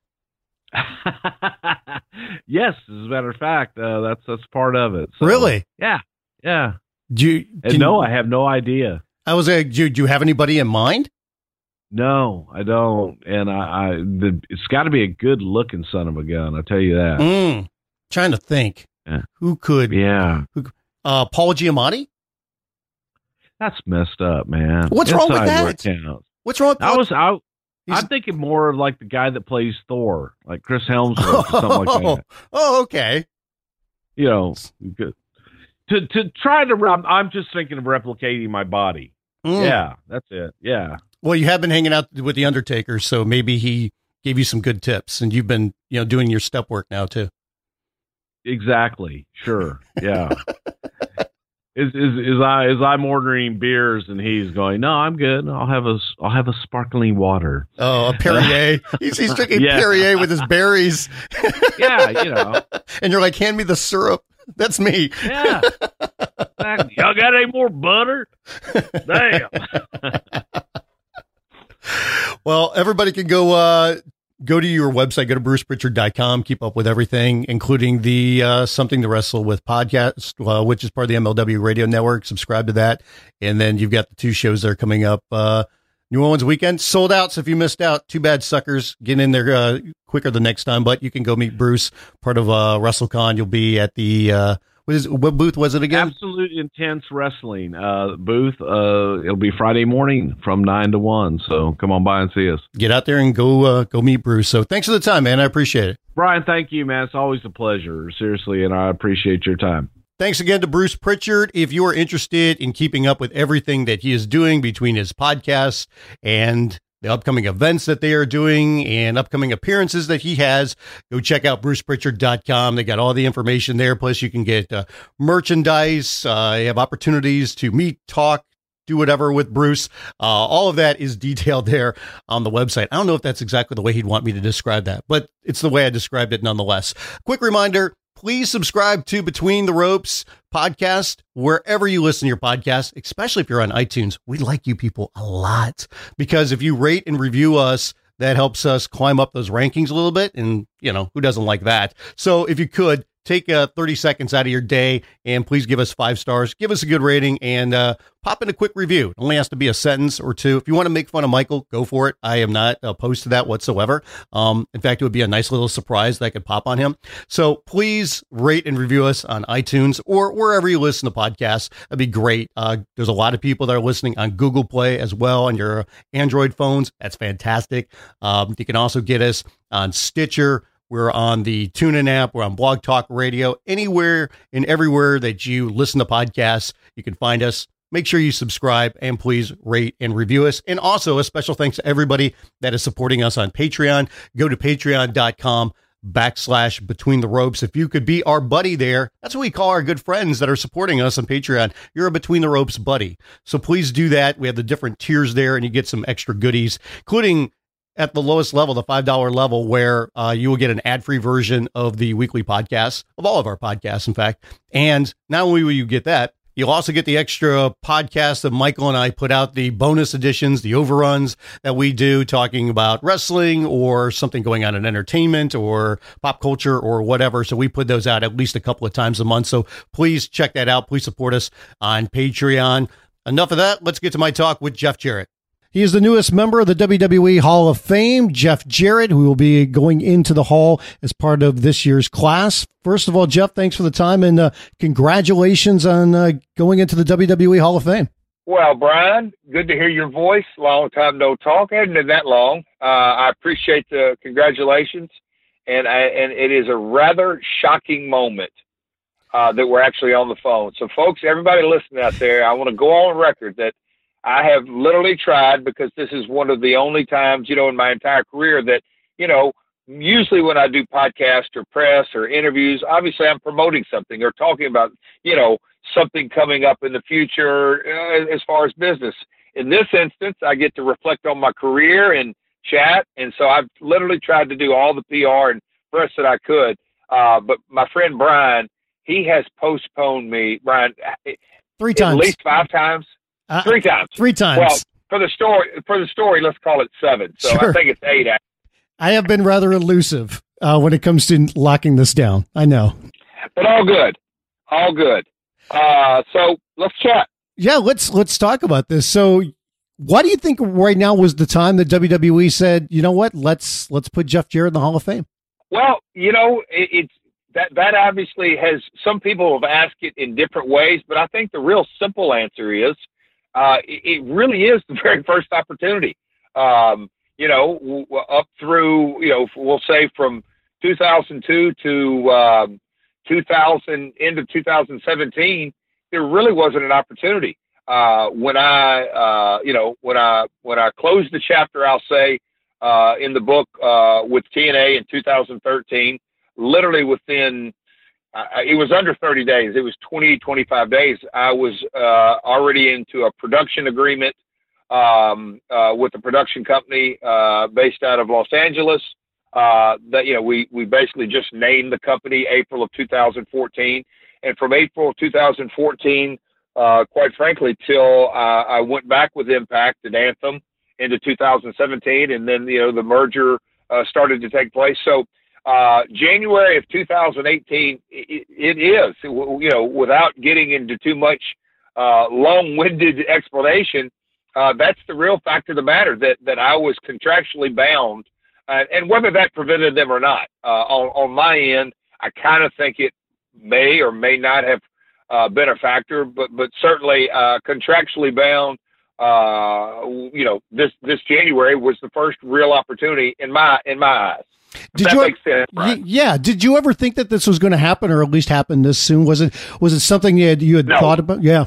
Yes, as a matter of fact, uh, that's that's part of it. So, really? Yeah, yeah. Do you? And no, I have no idea. I was like, do, do you have anybody in mind? No, I don't. And I, I the, it's got to be a good looking son of a gun. I'll tell you that. Mm, trying to think. Yeah. Who could? Yeah. Who, uh, Paul Giamatti? That's messed up, man. What's Inside wrong with that? Work What's wrong with I was I, He's, I'm thinking more of like the guy that plays Thor, like Chris Hemsworth or something like that. Oh, okay. You know, to to try to, I'm just thinking of replicating my body. Mm. Yeah, that's it. Yeah. Well, you have been hanging out with the Undertaker, so maybe he gave you some good tips, and you've been, you know, doing your step work now too. Exactly. Sure. Yeah. Is is is I is I'm ordering beers and he's going, "No, I'm good. I'll have a I'll have a sparkling water." Oh, a Perrier. he's he's drinking yeah. Perrier with his berries. Yeah, you know. And you're like, "Hand me the syrup." That's me. Yeah. Y'all got any more butter? Damn. Well, everybody can go uh, go to your website, go to bruce pritchard dot com, keep up with everything, including the uh, Something to Wrestle With podcast, uh, which is part of the M L W Radio Network. Subscribe to that. And then you've got the two shows that are coming up. Uh, New Orleans weekend sold out. So if you missed out, too bad, suckers. Get in there uh, quicker the next time. But you can go meet Bruce, part of uh, WrestleCon. You'll be at the uh, what is what booth was it again? Absolute Intense Wrestling uh, booth. Uh, it'll be Friday morning from nine to one. So come on by and see us. Get out there and go uh, go meet Bruce. So thanks for the time, man. I appreciate it. Brian, thank you, man. It's always a pleasure, seriously, and I appreciate your time. Thanks again to Bruce Pritchard. If you are interested in keeping up with everything that he is doing between his podcasts and the upcoming events that they are doing and upcoming appearances that he has, go check out bruce pritchard dot com. They got all the information there. Plus, you can get uh, merchandise. Uh, you have opportunities to meet, talk, do whatever with Bruce. Uh, all of that is detailed there on the website. I don't know if that's exactly the way he'd want me to describe that, but it's the way I described it nonetheless. Quick reminder, please subscribe to Between the Ropes podcast, wherever you listen to your podcast, especially if you're on iTunes. We like you people a lot because if you rate and review us, that helps us climb up those rankings a little bit. And, you know, who doesn't like that? So if you could, take uh, thirty seconds out of your day and please give us five stars, give us a good rating, and uh, pop in a quick review. It only has to be a sentence or two. If you want to make fun of Michael, go for it. I am not opposed to that whatsoever. Um, in fact, it would be a nice little surprise that I could pop on him. So please rate and review us on iTunes or wherever you listen to podcasts. That'd be great. Uh, there's a lot of people that are listening on Google Play as well on your Android phones. That's fantastic. Um, you can also get us on Stitcher. We're on the TuneIn app. We're on Blog Talk Radio. Anywhere and everywhere that you listen to podcasts, you can find us. Make sure you subscribe and please rate and review us. And also a special thanks to everybody that is supporting us on Patreon. Go to patreon.com backslash Between the Ropes. If you could be our buddy there, that's what we call our good friends that are supporting us on Patreon. You're a Between the Ropes buddy. So please do that. We have the different tiers there and you get some extra goodies, including at the lowest level, the five dollar level, where uh, you will get an ad-free version of the weekly podcasts, of all of our podcasts, in fact. And not only will you get that, you'll also get the extra podcast that Michael and I put out, the bonus editions, the overruns that we do, talking about wrestling or something going on in entertainment or pop culture or whatever. So we put those out at least a couple of times a month. So please check that out. Please support us on Patreon. Enough of that. Let's get to my talk with Jeff Jarrett. He is the newest member of the W W E Hall of Fame, Jeff Jarrett, who will be going into the Hall as part of this year's class. First of all, Jeff, thanks for the time and uh, congratulations on uh, going into the W W E Hall of Fame. Well, Brian, good to hear your voice. Long time no talk. It hasn't been that long. Uh, I appreciate the congratulations, and I, and it is a rather shocking moment uh, that we're actually on the phone. So, folks, everybody listening out there, I want to go on record that I have literally tried, because this is one of the only times, you know, in my entire career that, you know, usually when I do podcasts or press or interviews, obviously I'm promoting something or talking about, you know, something coming up in the future uh, as far as business. in this instance, I get to reflect on my career and chat. And so I've literally tried to do all the P R and press that I could. Uh, but my friend Brian, he has postponed me, Brian, three times, at least five times, uh, three times, three times. Well, for the story, for the story, let's call it seven. So sure. I think it's eight. I have been rather elusive uh, when it comes to locking this down. I know, but all good, all good. Uh, so let's chat. Yeah, let's let's talk about this. So, why do you think right now was the time that W W E said, you know what, let's let's put Jeff Jarrett in the Hall of Fame? Well, you know, it, it's that that obviously has, some people have asked it in different ways, but I think the real simple answer is uh, it, it really is the very first opportunity. Um, you know, w- up through, you know, we'll say from two thousand two to um, two thousand, into two thousand seventeen, there really wasn't an opportunity. Uh, when I, uh, you know, when I, when I closed the chapter, I'll say, uh, in the book, uh, with T N A in two thousand thirteen, literally within, uh, it was under thirty days. It was twenty, twenty-five days. I was, uh, already into a production agreement, um, uh, with a production company, uh, based out of Los Angeles. Uh, that, you know, we, we basically just named the company April of two thousand fourteen. And from April of two thousand fourteen, uh, quite frankly, till uh, I went back with Impact and Anthem into two thousand seventeen, and then, you know, the merger uh, started to take place. So uh, January of two thousand eighteen, it, it is, you know, without getting into too much uh, long-winded explanation, uh, that's the real fact of the matter, that, that I was contractually bound, uh, and whether that prevented them or not. Uh, on, on my end, I kind of think it may or may not have uh, been a factor, but but certainly uh, contractually bound. Uh, you know, this this January was the first real opportunity in my in my eyes. Did that you makes sense, right? Yeah. Did you ever think that this was going to happen, or at least happen this soon? Was it was it something you had you had no. thought about? Yeah.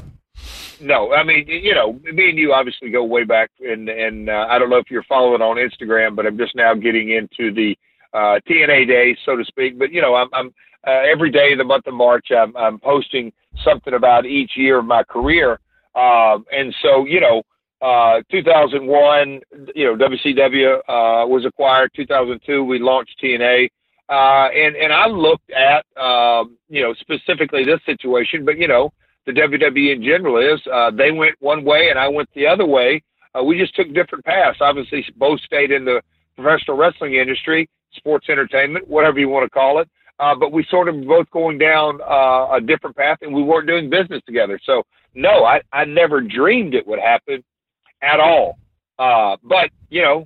No, I mean, you know, me and you obviously go way back, and and uh, I don't know if you're following on Instagram, but I'm just now getting into the uh, T N A days, so to speak. But you know, I'm I'm Uh, every day of the month of March, I'm, I'm posting something about each year of my career. Um, and so, you know, uh, two thousand one, you know, W C W uh, was acquired. two thousand two, we launched T N A. Uh, and, and I looked at, um, you know, specifically this situation, but, you know, the W W E in general is uh, they went one way and I went the other way. Uh, we just took different paths. Obviously, both stayed in the professional wrestling industry, sports entertainment, whatever you want to call it. Uh, but we sort of both going down uh, a different path, and we weren't doing business together. So, no, I, I never dreamed it would happen at all. Uh, but, you know,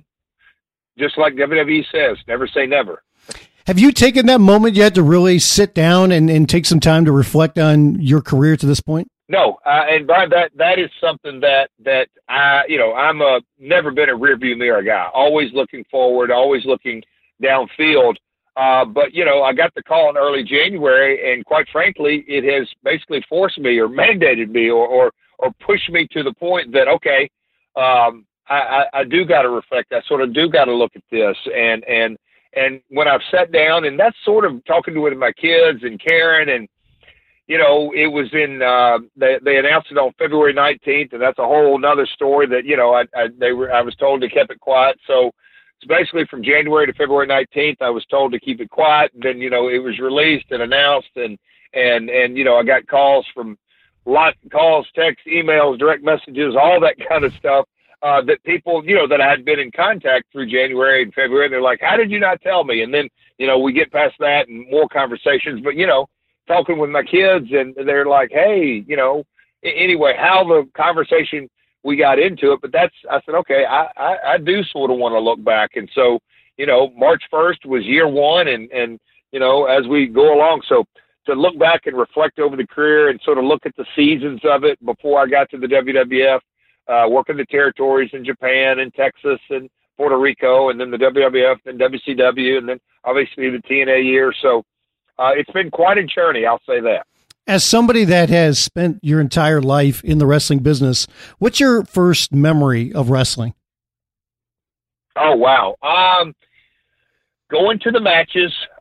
just like W W E says, never say never. Have you taken that moment yet to really sit down and, and take some time to reflect on your career to this point? No, uh, and Brian, that that is something that that I, you know, I'm a never been a rearview mirror guy. Always looking forward, always looking downfield. Uh, but, you know, I got the call in early January, and quite frankly, it has basically forced me or mandated me or, or, or pushed me to the point that, okay, um, I, I, I do got to reflect. I sort of do got to look at this. And, and, and when I've sat down, and that's sort of talking to with my kids and Karen, and, you know, it was in, uh, they, they announced it on February nineteenth, and that's a whole nother story that, you know, I, I, they were, I was told to keep it quiet. So, basically from January to February nineteenth, I was told to keep it quiet. And then, you know, it was released and announced, and, and, and, you know, I got calls from lot calls, texts, emails, direct messages, all that kind of stuff, uh, that people, you know, that I had been in contact through January and February. And they're like, how did you not tell me? And then, you know, we get past that and more conversations, but, you know, talking with my kids, and they're like, hey, you know, anyway, how the conversation we got into it, but that's, I said, okay, I, I, I do sort of want to look back. And so, you know, March first was year one, and, and, you know, as we go along, so to look back and reflect over the career and sort of look at the seasons of it before I got to the W W F, uh, working the territories in Japan and Texas and Puerto Rico, and then the W W F and W C W, and then obviously the T N A year. So uh, it's been quite a journey, I'll say that. As somebody that has spent your entire life in the wrestling business, what's your first memory of wrestling? Oh, wow. Um, going to the matches,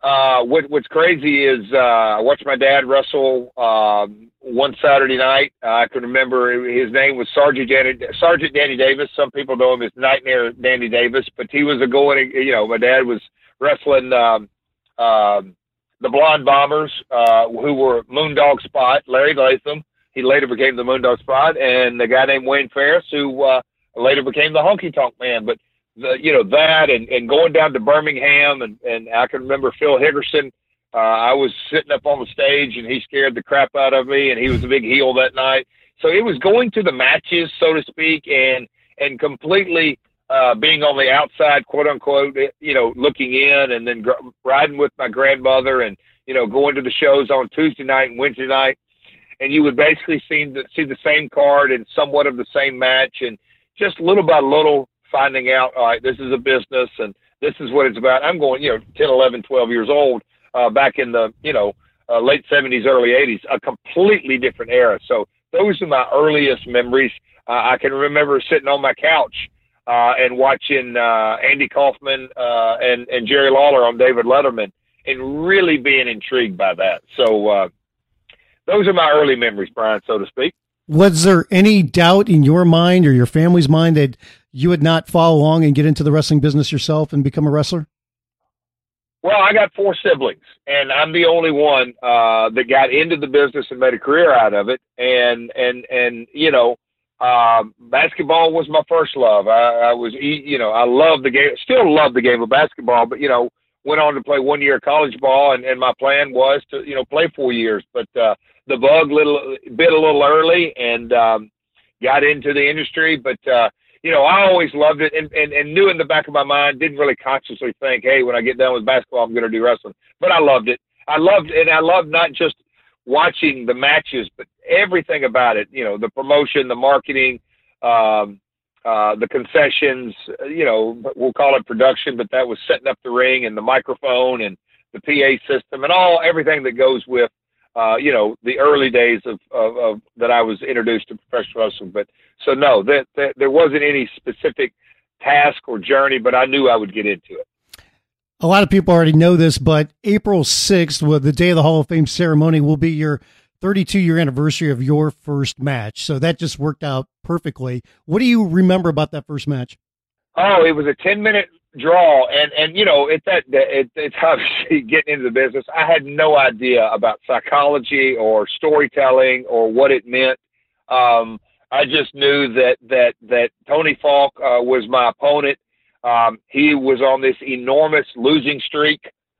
Uh, what, what's crazy is uh, I watched my dad wrestle um, one Saturday night. Uh, I can remember his name was Sergeant Danny, Sergeant Danny Davis. Some people know him as Nightmare Danny Davis, but he was a going. You know, my dad was wrestling um, uh, the Blonde Bombers, uh, who were Moondog Spot, Larry Latham. He later became the Moondog Spot, and the guy named Wayne Ferris, who uh, later became the Honky Tonk Man. But the, you know, that and, and going down to Birmingham, and, and I can remember Phil Higgerson. Uh, I was sitting up on the stage, and he scared the crap out of me, and he was a big heel that night. So it was going to the matches, so to speak, and and completely uh, being on the outside, quote unquote, you know, looking in, and then gr- riding with my grandmother, and you know, going to the shows on Tuesday night and Wednesday night, and you would basically see the, see the same card and somewhat of the same match, and just little by little finding out, all right, this is a business, and this is what it's about. I'm going, you know, ten, eleven, twelve years old. Uh, back in the, you know, uh, late seventies, early eighties, a completely different era. So those are my earliest memories. Uh, I can remember sitting on my couch uh, and watching uh, Andy Kaufman uh, and, and Jerry Lawler on David Letterman and really being intrigued by that. So uh, those are my early memories, Brian, so to speak. Was there any doubt in your mind or your family's mind that you would not follow along and get into the wrestling business yourself and become a wrestler? Well, I got four siblings, and I'm the only one uh, that got into the business and made a career out of it. And and and you know, uh, basketball was my first love. I, I was, you know, I love the game, still love the game of basketball. But you know, went on to play one year of college ball, and, and my plan was to, you know, play four years. But uh, the bug little bit a little early, and um, got into the industry. But uh, you know, I always loved it, and, and, and knew in the back of my mind, didn't really consciously think, hey, when I get done with basketball, I'm going to do wrestling. But I loved it. I loved, and I loved not just watching the matches, but everything about it. You know, the promotion, the marketing, um, uh, the concessions. You know, we'll call it production, but that was setting up the ring and the microphone and the P A system and all everything that goes with. Uh, you know, the early days of, of, of that I was introduced to professional wrestling. But so no, that, that there wasn't any specific task or journey, but I knew I would get into it. A lot of people already know this, but April sixth, well, the day of the Hall of Fame ceremony, will be your thirty-two year anniversary of your first match. So that just worked out perfectly. What do you remember about that first match? Oh, it was a ten minute draw, and and you know, it's that it, it's obviously getting into the business. I had no idea about psychology or storytelling or what it meant. Um, I just knew that that that Tony Falk uh, was my opponent. Um, he was on this enormous losing streak,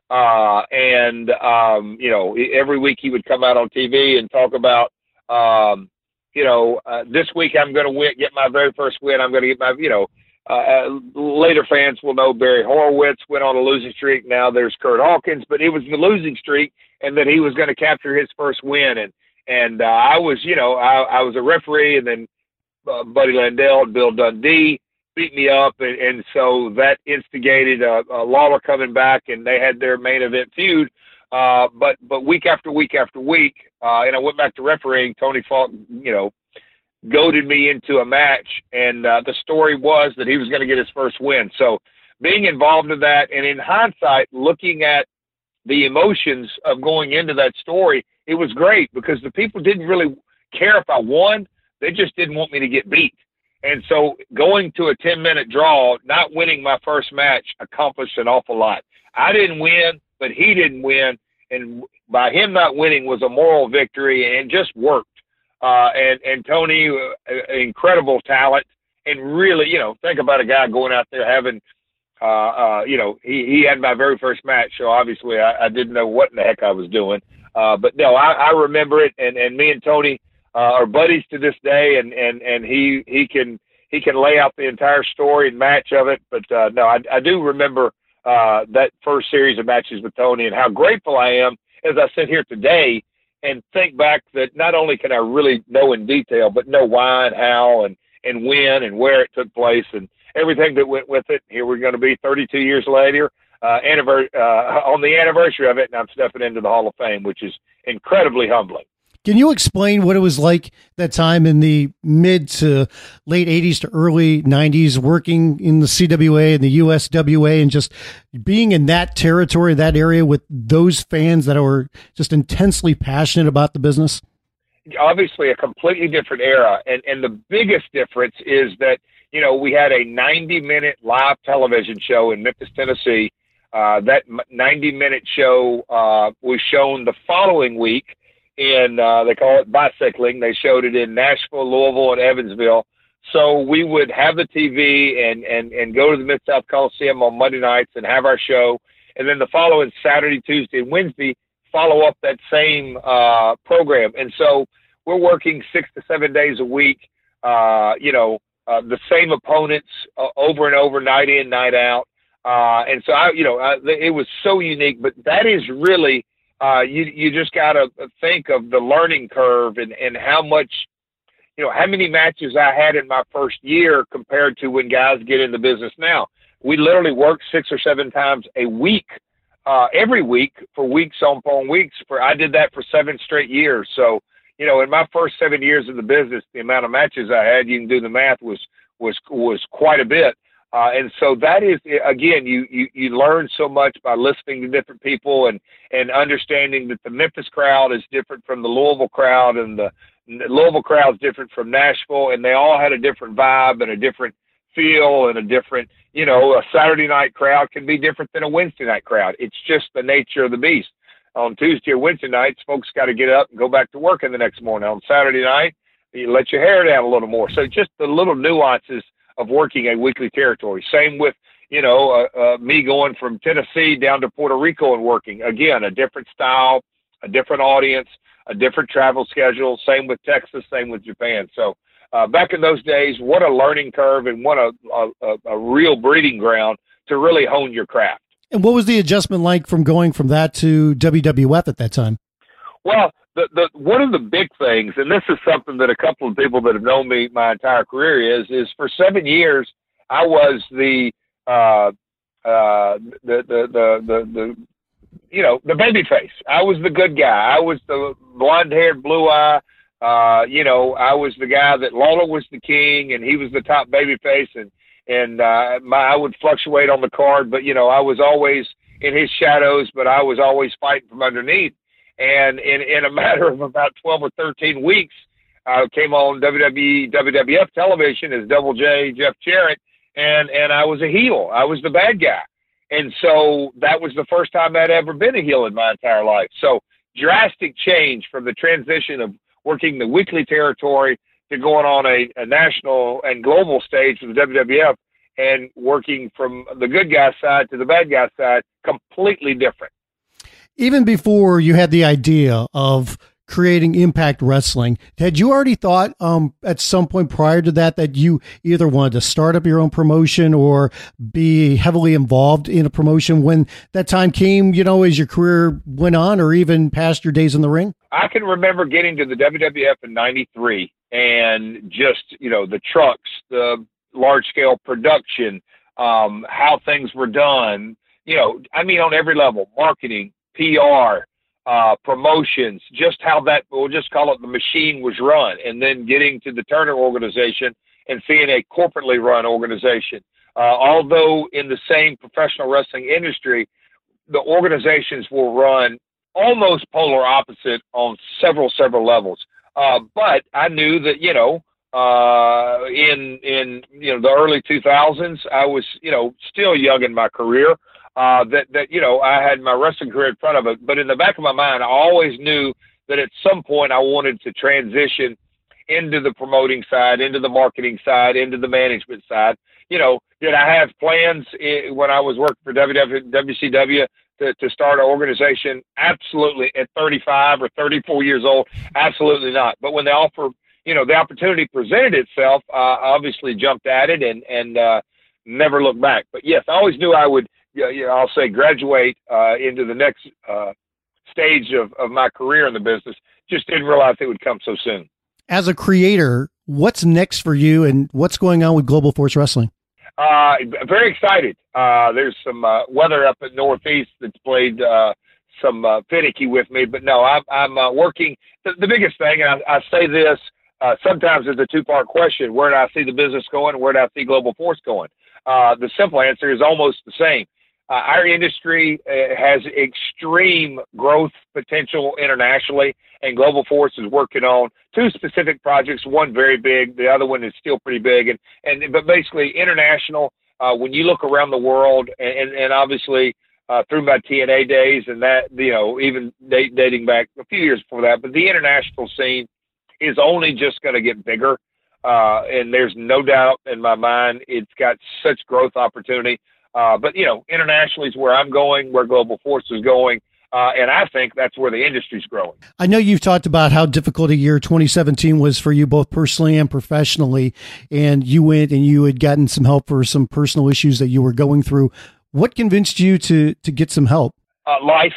uh, and um, you know, every week he would come out on T V and talk about, um, you know, uh, this week I'm going to win, get my very first win. I'm going to get my, you know. Uh, later fans will know Barry Horowitz went on a losing streak. Now there's Kurt Hawkins, but it was the losing streak, and that he was going to capture his first win. And and uh, I was, you know, I, I was a referee, and then uh, Buddy Landell and Bill Dundee beat me up, and, and so that instigated a, a Lawler coming back, and they had their main event feud. Uh, but but week after week after week, uh, and I went back to refereeing. Tony Falk, you know, goaded me into a match, and uh, the story was that he was going to get his first win. So being involved in that, and in hindsight, looking at the emotions of going into that story, it was great because the people didn't really care if I won. They just didn't want me to get beat. And so going to a ten minute draw, not winning my first match, accomplished an awful lot. I didn't win, but he didn't win. And by him not winning was a moral victory, and just worked. Uh, and, and Tony, uh, incredible talent, and really, you know, think about a guy going out there having, uh, uh, you know, he, he had my very first match, so obviously I, I didn't know what in the heck I was doing. Uh, but no, I, I remember it, and, and me and Tony uh, are buddies to this day, and, and, and he, he can he can lay out the entire story and match of it. But uh, no, I, I do remember uh, that first series of matches with Tony, and how grateful I am as I sit here today and think back that not only can I really know in detail, but know why and how and, and when and where it took place and everything that went with it. Here we're going to be thirty-two years later, uh, anniversary, uh, on the anniversary of it, and I'm stepping into the Hall of Fame, which is incredibly humbling. Can you explain what it was like that time in the mid to late eighties to early nineties, working in the C W A and the U S W A and just being in that territory, that area with those fans that were just intensely passionate about the business? Obviously a completely different era. And, and the biggest difference is that, you know, we had a ninety minute live television show in Memphis, Tennessee. Uh, that ninety minute show uh, was shown the following week in, uh, they call it bicycling. They showed it in Nashville, Louisville, and Evansville. So we would have the T V and, and, and go to the Mid-South Coliseum on Monday nights and have our show. And then the following Saturday, Tuesday, and Wednesday, follow up that same uh, program. And so we're working six to seven days a week, uh, you know, uh, the same opponents uh, over and over, night in, night out. Uh, and so, I, you know, I, it was so unique. But that is really, uh, you you just got to think of the learning curve and, and how much, you know, how many matches I had in my first year compared to when guys get in the business now. We literally work six or seven times a week. Uh, every week for weeks on on weeks. For I did that for seven straight years. So, you know, in my first seven years in the business, the amount of matches I had, you can do the math, was was was quite a bit. Uh, and so that is, again, you, you you learn so much by listening to different people and and understanding that the Memphis crowd is different from the Louisville crowd, and the Louisville crowd is different from Nashville, and they all had a different vibe and a different feel and a different, you know, a Saturday night crowd can be different than a Wednesday night crowd. It's just the nature of the beast. On Tuesday or Wednesday nights, folks got to get up and go back to work in the next morning. On Saturday night, you let your hair down a little more. So just the little nuances of working a weekly territory. Same with, you know, uh, uh, me going from Tennessee down to Puerto Rico and working. Again, a different style, a different audience, a different travel schedule. Same with Texas, same with Japan. So uh, back in those days, what a learning curve and what a, a, a real breeding ground to really hone your craft. And what was the adjustment like from going from that to W W F at that time? Well, the, the one of the big things, and this is something that a couple of people that have known me my entire career is, is for seven years, I was the, uh, uh, the, the, the, the, the, you know, the baby face. I was the good guy. I was the blonde haired, blue eye. Uh, you know, I was the guy that Lawler was the king and he was the top baby face, and, and, uh, my, I would fluctuate on the card, but, you know, I was always in his shadows, but I was always fighting from underneath. And in, in a matter of about twelve or thirteen weeks, I came on W W E, W W F television as Double J, Jeff Jarrett, and, and I was a heel. I was the bad guy. And so that was the first time I'd ever been a heel in my entire life. So drastic change from the transition of working the weekly territory to going on a, a national and global stage for the W W F and working from the good guy side to the bad guy side, completely different. Even before you had the idea of creating Impact Wrestling, had you already thought um, at some point prior to that that you either wanted to start up your own promotion or be heavily involved in a promotion when that time came, you know, as your career went on or even past your days in the ring? I can remember getting to the W W F in ninety-three and just, you know, the trucks, the large-scale production, um, how things were done, you know, I mean, on every level, marketing, P R, uh, promotions, just how that, we'll just call it the machine was run, and then getting to the Turner organization and seeing a corporately run organization. Uh, although in the same professional wrestling industry, the organizations will run almost polar opposite on several, several levels. Uh, but I knew that, you know, uh, in, in, you know, the early two thousands, I was, you know, still young in my career. Uh, that, that, you know, I had my wrestling career in front of it, but in the back of my mind, I always knew that at some point I wanted to transition into the promoting side, into the marketing side, into the management side. You know, did I have plans when I was working for W C W to, to start an organization? Absolutely. At thirty-five or thirty-four years old, absolutely not. But when the offer, you know, the opportunity presented itself, uh, I obviously jumped at it and, and, uh, never looked back. But yes, I always knew I would, Yeah, yeah, I'll say graduate uh, into the next uh, stage of, of my career in the business. Just didn't realize it would come so soon. As a creator, what's next for you and what's going on with Global Force Wrestling? Uh, very excited. Uh, there's some uh, weather up at Northeast that's played uh, some uh, finicky with me. But no, I'm, I'm uh, working. The, the biggest thing, and I, I say this uh, sometimes it's a two-part question: where do I see the business going? Where do I see Global Force going? Uh, the simple answer is almost the same. Uh, our industry uh, has extreme growth potential internationally, and Global Force is working on two specific projects. One very big, the other one is still pretty big, and and but basically international. Uh, when you look around the world, and and, and obviously uh, through my T N A days, and that you know even date, dating back a few years before that, but the international scene is only just going to get bigger, uh, and there's no doubt in my mind it's got such growth opportunity. Uh, but, you know, internationally is where I'm going, where Global Force is going, uh, and I think that's where the industry's growing. I know you've talked about how difficult a year twenty seventeen was for you, both personally and professionally, and you went and you had gotten some help for some personal issues that you were going through. What convinced you to to get some help? Uh, life.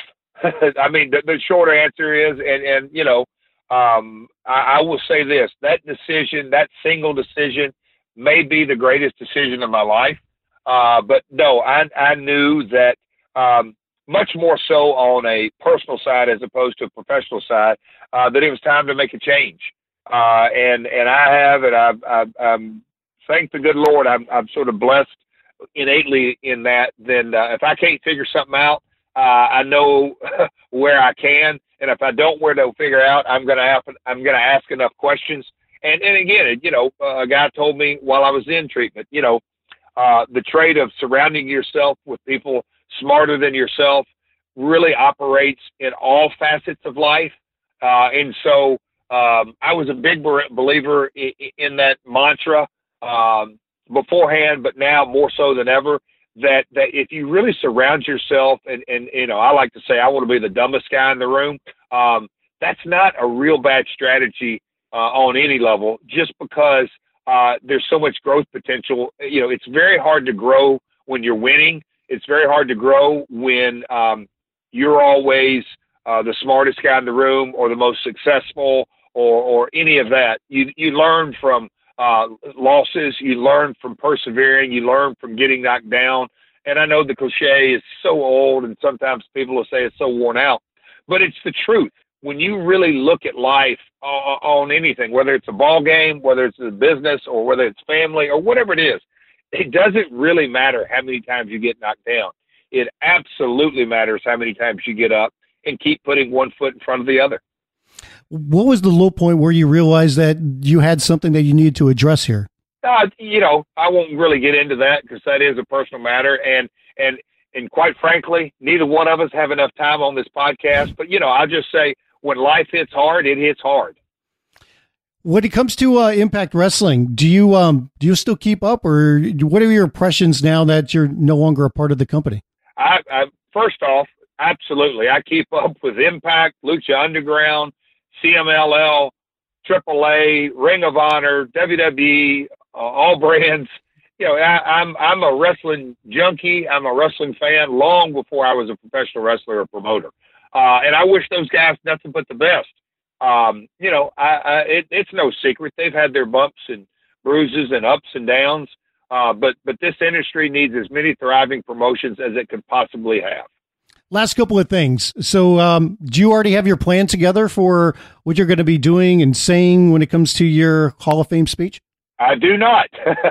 I mean, the, the shorter answer is, and, and you know, um, I, I will say this, that decision, that single decision may be the greatest decision of my life. Uh, but no, I, I knew that, um, much more so on a personal side as opposed to a professional side, uh, that it was time to make a change. Uh, and, and I have, and I've, I've, um, thank the good Lord, I'm, I'm sort of blessed innately in that. Then, uh, if I can't figure something out, uh, I know where I can. And if I don't where to figure out, I'm going to have, I'm going to ask enough questions. And, and again, you know, uh, a guy told me while I was in treatment, you know, Uh, the trait of surrounding yourself with people smarter than yourself really operates in all facets of life. Uh, and so um, I was a big believer in, in that mantra um, beforehand, but now more so than ever, that, that if you really surround yourself and, and, you know, I like to say I want to be the dumbest guy in the room. Um, that's not a real bad strategy uh, on any level, just because Uh, there's so much growth potential. You know, it's very hard to grow when you're winning. It's very hard to grow when um, you're always uh, the smartest guy in the room or the most successful or, or any of that. You, you learn from uh, losses. You learn from persevering. You learn from getting knocked down. And I know the cliche is so old, and sometimes people will say it's so worn out, but it's the truth. When you really look at life uh, on anything, whether it's a ball game, whether it's a business, or whether it's family, or whatever it is, it doesn't really matter how many times you get knocked down. It absolutely matters how many times you get up and keep putting one foot in front of the other. What was the low point where you realized that you had something that you needed to address here? Uh, you know, I won't really get into that because that is a personal matter. And, and, and quite frankly, neither one of us have enough time on this podcast. But, you know, I'll just say, when life hits hard, it hits hard. When it comes to uh, Impact Wrestling, do you um do you still keep up, or what are your impressions now that you're no longer a part of the company? I, I first off, absolutely, I keep up with Impact, Lucha Underground, C M L L, triple A, Ring of Honor, W W E, uh, all brands. You know, I, I'm I'm a wrestling junkie. I'm a wrestling fan long before I was a professional wrestler or promoter. Uh, and I wish those guys nothing but the best. Um, you know, I, I, it, it's no secret. They've had their bumps and bruises and ups and downs. Uh, but, but this industry needs as many thriving promotions as it could possibly have. Last couple of things. So, um, do you already have your plan together for what you're going to be doing and saying when it comes to your Hall of Fame speech? I do not.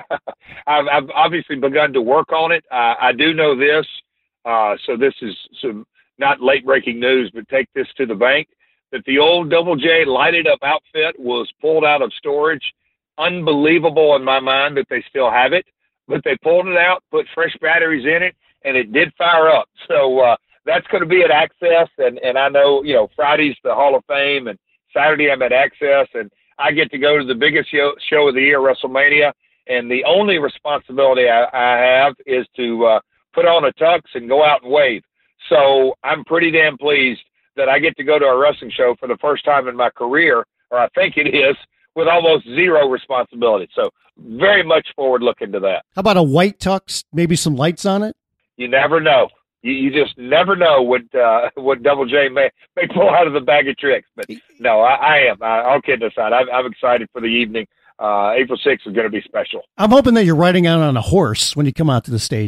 I've, I've obviously begun to work on it. Uh, I do know this. Uh, so this is some, not late breaking news, but take this to the bank, that the old Double J lighted up outfit was pulled out of storage. Unbelievable in my mind that they still have it, but they pulled it out, put fresh batteries in it, and it did fire up. So, uh, that's going to be at Access. And, and I know, you know, Friday's the Hall of Fame, and Saturday I'm at Access, and I get to go to the biggest show, show of the year, WrestleMania. And the only responsibility I, I have is to, uh, put on a tux and go out and wave. So I'm pretty damn pleased that I get to go to a wrestling show for the first time in my career, or I think it is, with almost zero responsibility. So very much forward looking to that. How about a white tux, maybe some lights on it? You never know. You, you just never know what uh, what Double J may, may pull out of the bag of tricks. But no, I, I am. I, all kidding aside, I'm, I'm excited for the evening. Uh, April sixth is going to be special. I'm hoping that you're riding out on a horse when you come out to the stage.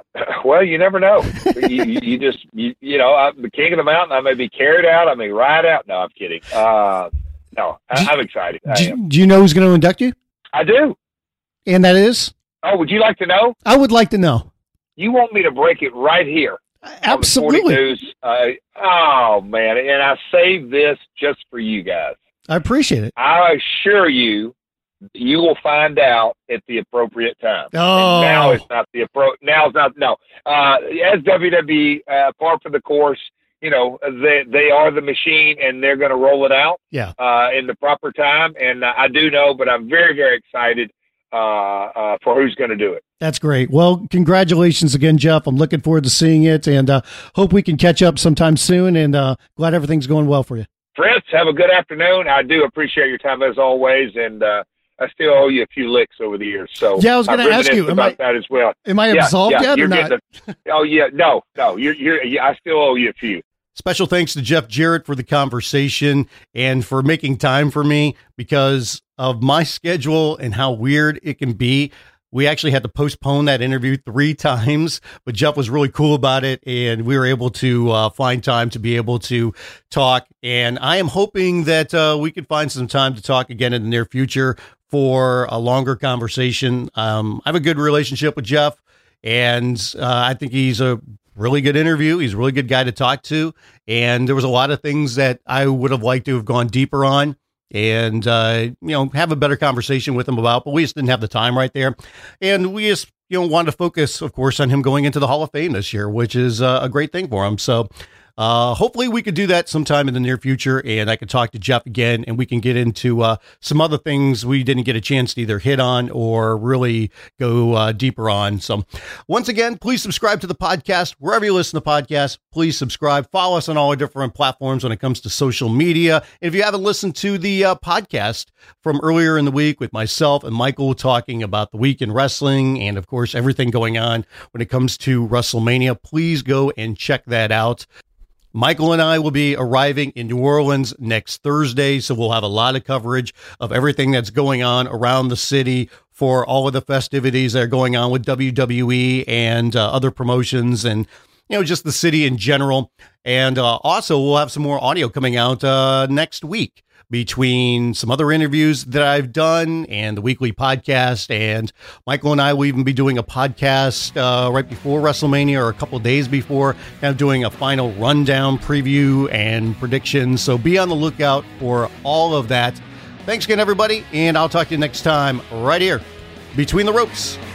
Well, you never know. you, you, you just, you, you know, I'm the king of the mountain. I may be carried out. I may ride out. No, I'm kidding. Uh, no, I, I'm excited. I do, do you know who's going to induct you? I do. And that is? Oh, would you like to know? I would like to know. You want me to break it right here? Absolutely. News. Uh, oh, man. And I saved this just for you guys. I appreciate it. I assure you, you will find out at the appropriate time. Oh, and now it's not the appro. Now it's not. No, uh, as W W E, uh, par for the course. You know, they they are the machine, and they're going to roll it out. Yeah. Uh, in the proper time, and uh, I do know, but I'm very very excited uh, uh, for who's going to do it. That's great. Well, congratulations again, Jeff. I'm looking forward to seeing it, and uh, hope we can catch up sometime soon. And uh, glad everything's going well for you. Fritz, have a good afternoon. I do appreciate your time as always, and. Uh, I still owe you a few licks over the years. So yeah, I was going to ask you about I, that as well. Am I yeah, absolved yeah, yet or not? A, oh yeah, no, no. You're, you're, yeah, I still owe you a few. Special thanks to Jeff Jarrett for the conversation and for making time for me because of my schedule and how weird it can be. We actually had to postpone that interview three times, but Jeff was really cool about it, and we were able to uh, find time to be able to talk. And I am hoping that uh, we could find some time to talk again in the near future for a longer conversation. Um, I have a good relationship with Jeff, and uh, I think he's a really good interview. He's a really good guy to talk to, and there was a lot of things that I would have liked to have gone deeper on. And, uh, you know, have a better conversation with him about, but we just didn't have the time right there. And we just, you know, wanted to focus, of course, on him going into the Hall of Fame this year, which is uh, a great thing for him. So uh, hopefully we could do that sometime in the near future, and I could talk to Jeff again, and we can get into uh, some other things we didn't get a chance to either hit on or really go uh, deeper on. So once again, please subscribe to the podcast wherever you listen to podcasts. Please subscribe, follow us on all our different platforms when it comes to social media. And if you haven't listened to the uh, podcast from earlier in the week with myself and Michael talking about the week in wrestling and, of course, everything going on when it comes to WrestleMania, please go and check that out. Michael and I will be arriving in New Orleans next Thursday, so we'll have a lot of coverage of everything that's going on around the city for all of the festivities that are going on with W W E and uh, other promotions and, you know, just the city in general. And uh, also, we'll have some more audio coming out uh, next week between some other interviews that I've done and the weekly podcast. And Michael and I will even be doing a podcast uh, right before WrestleMania or a couple of days before, kind of doing a final rundown preview and predictions. So be on the lookout for all of that. Thanks again, everybody. And I'll talk to you next time right here between the ropes.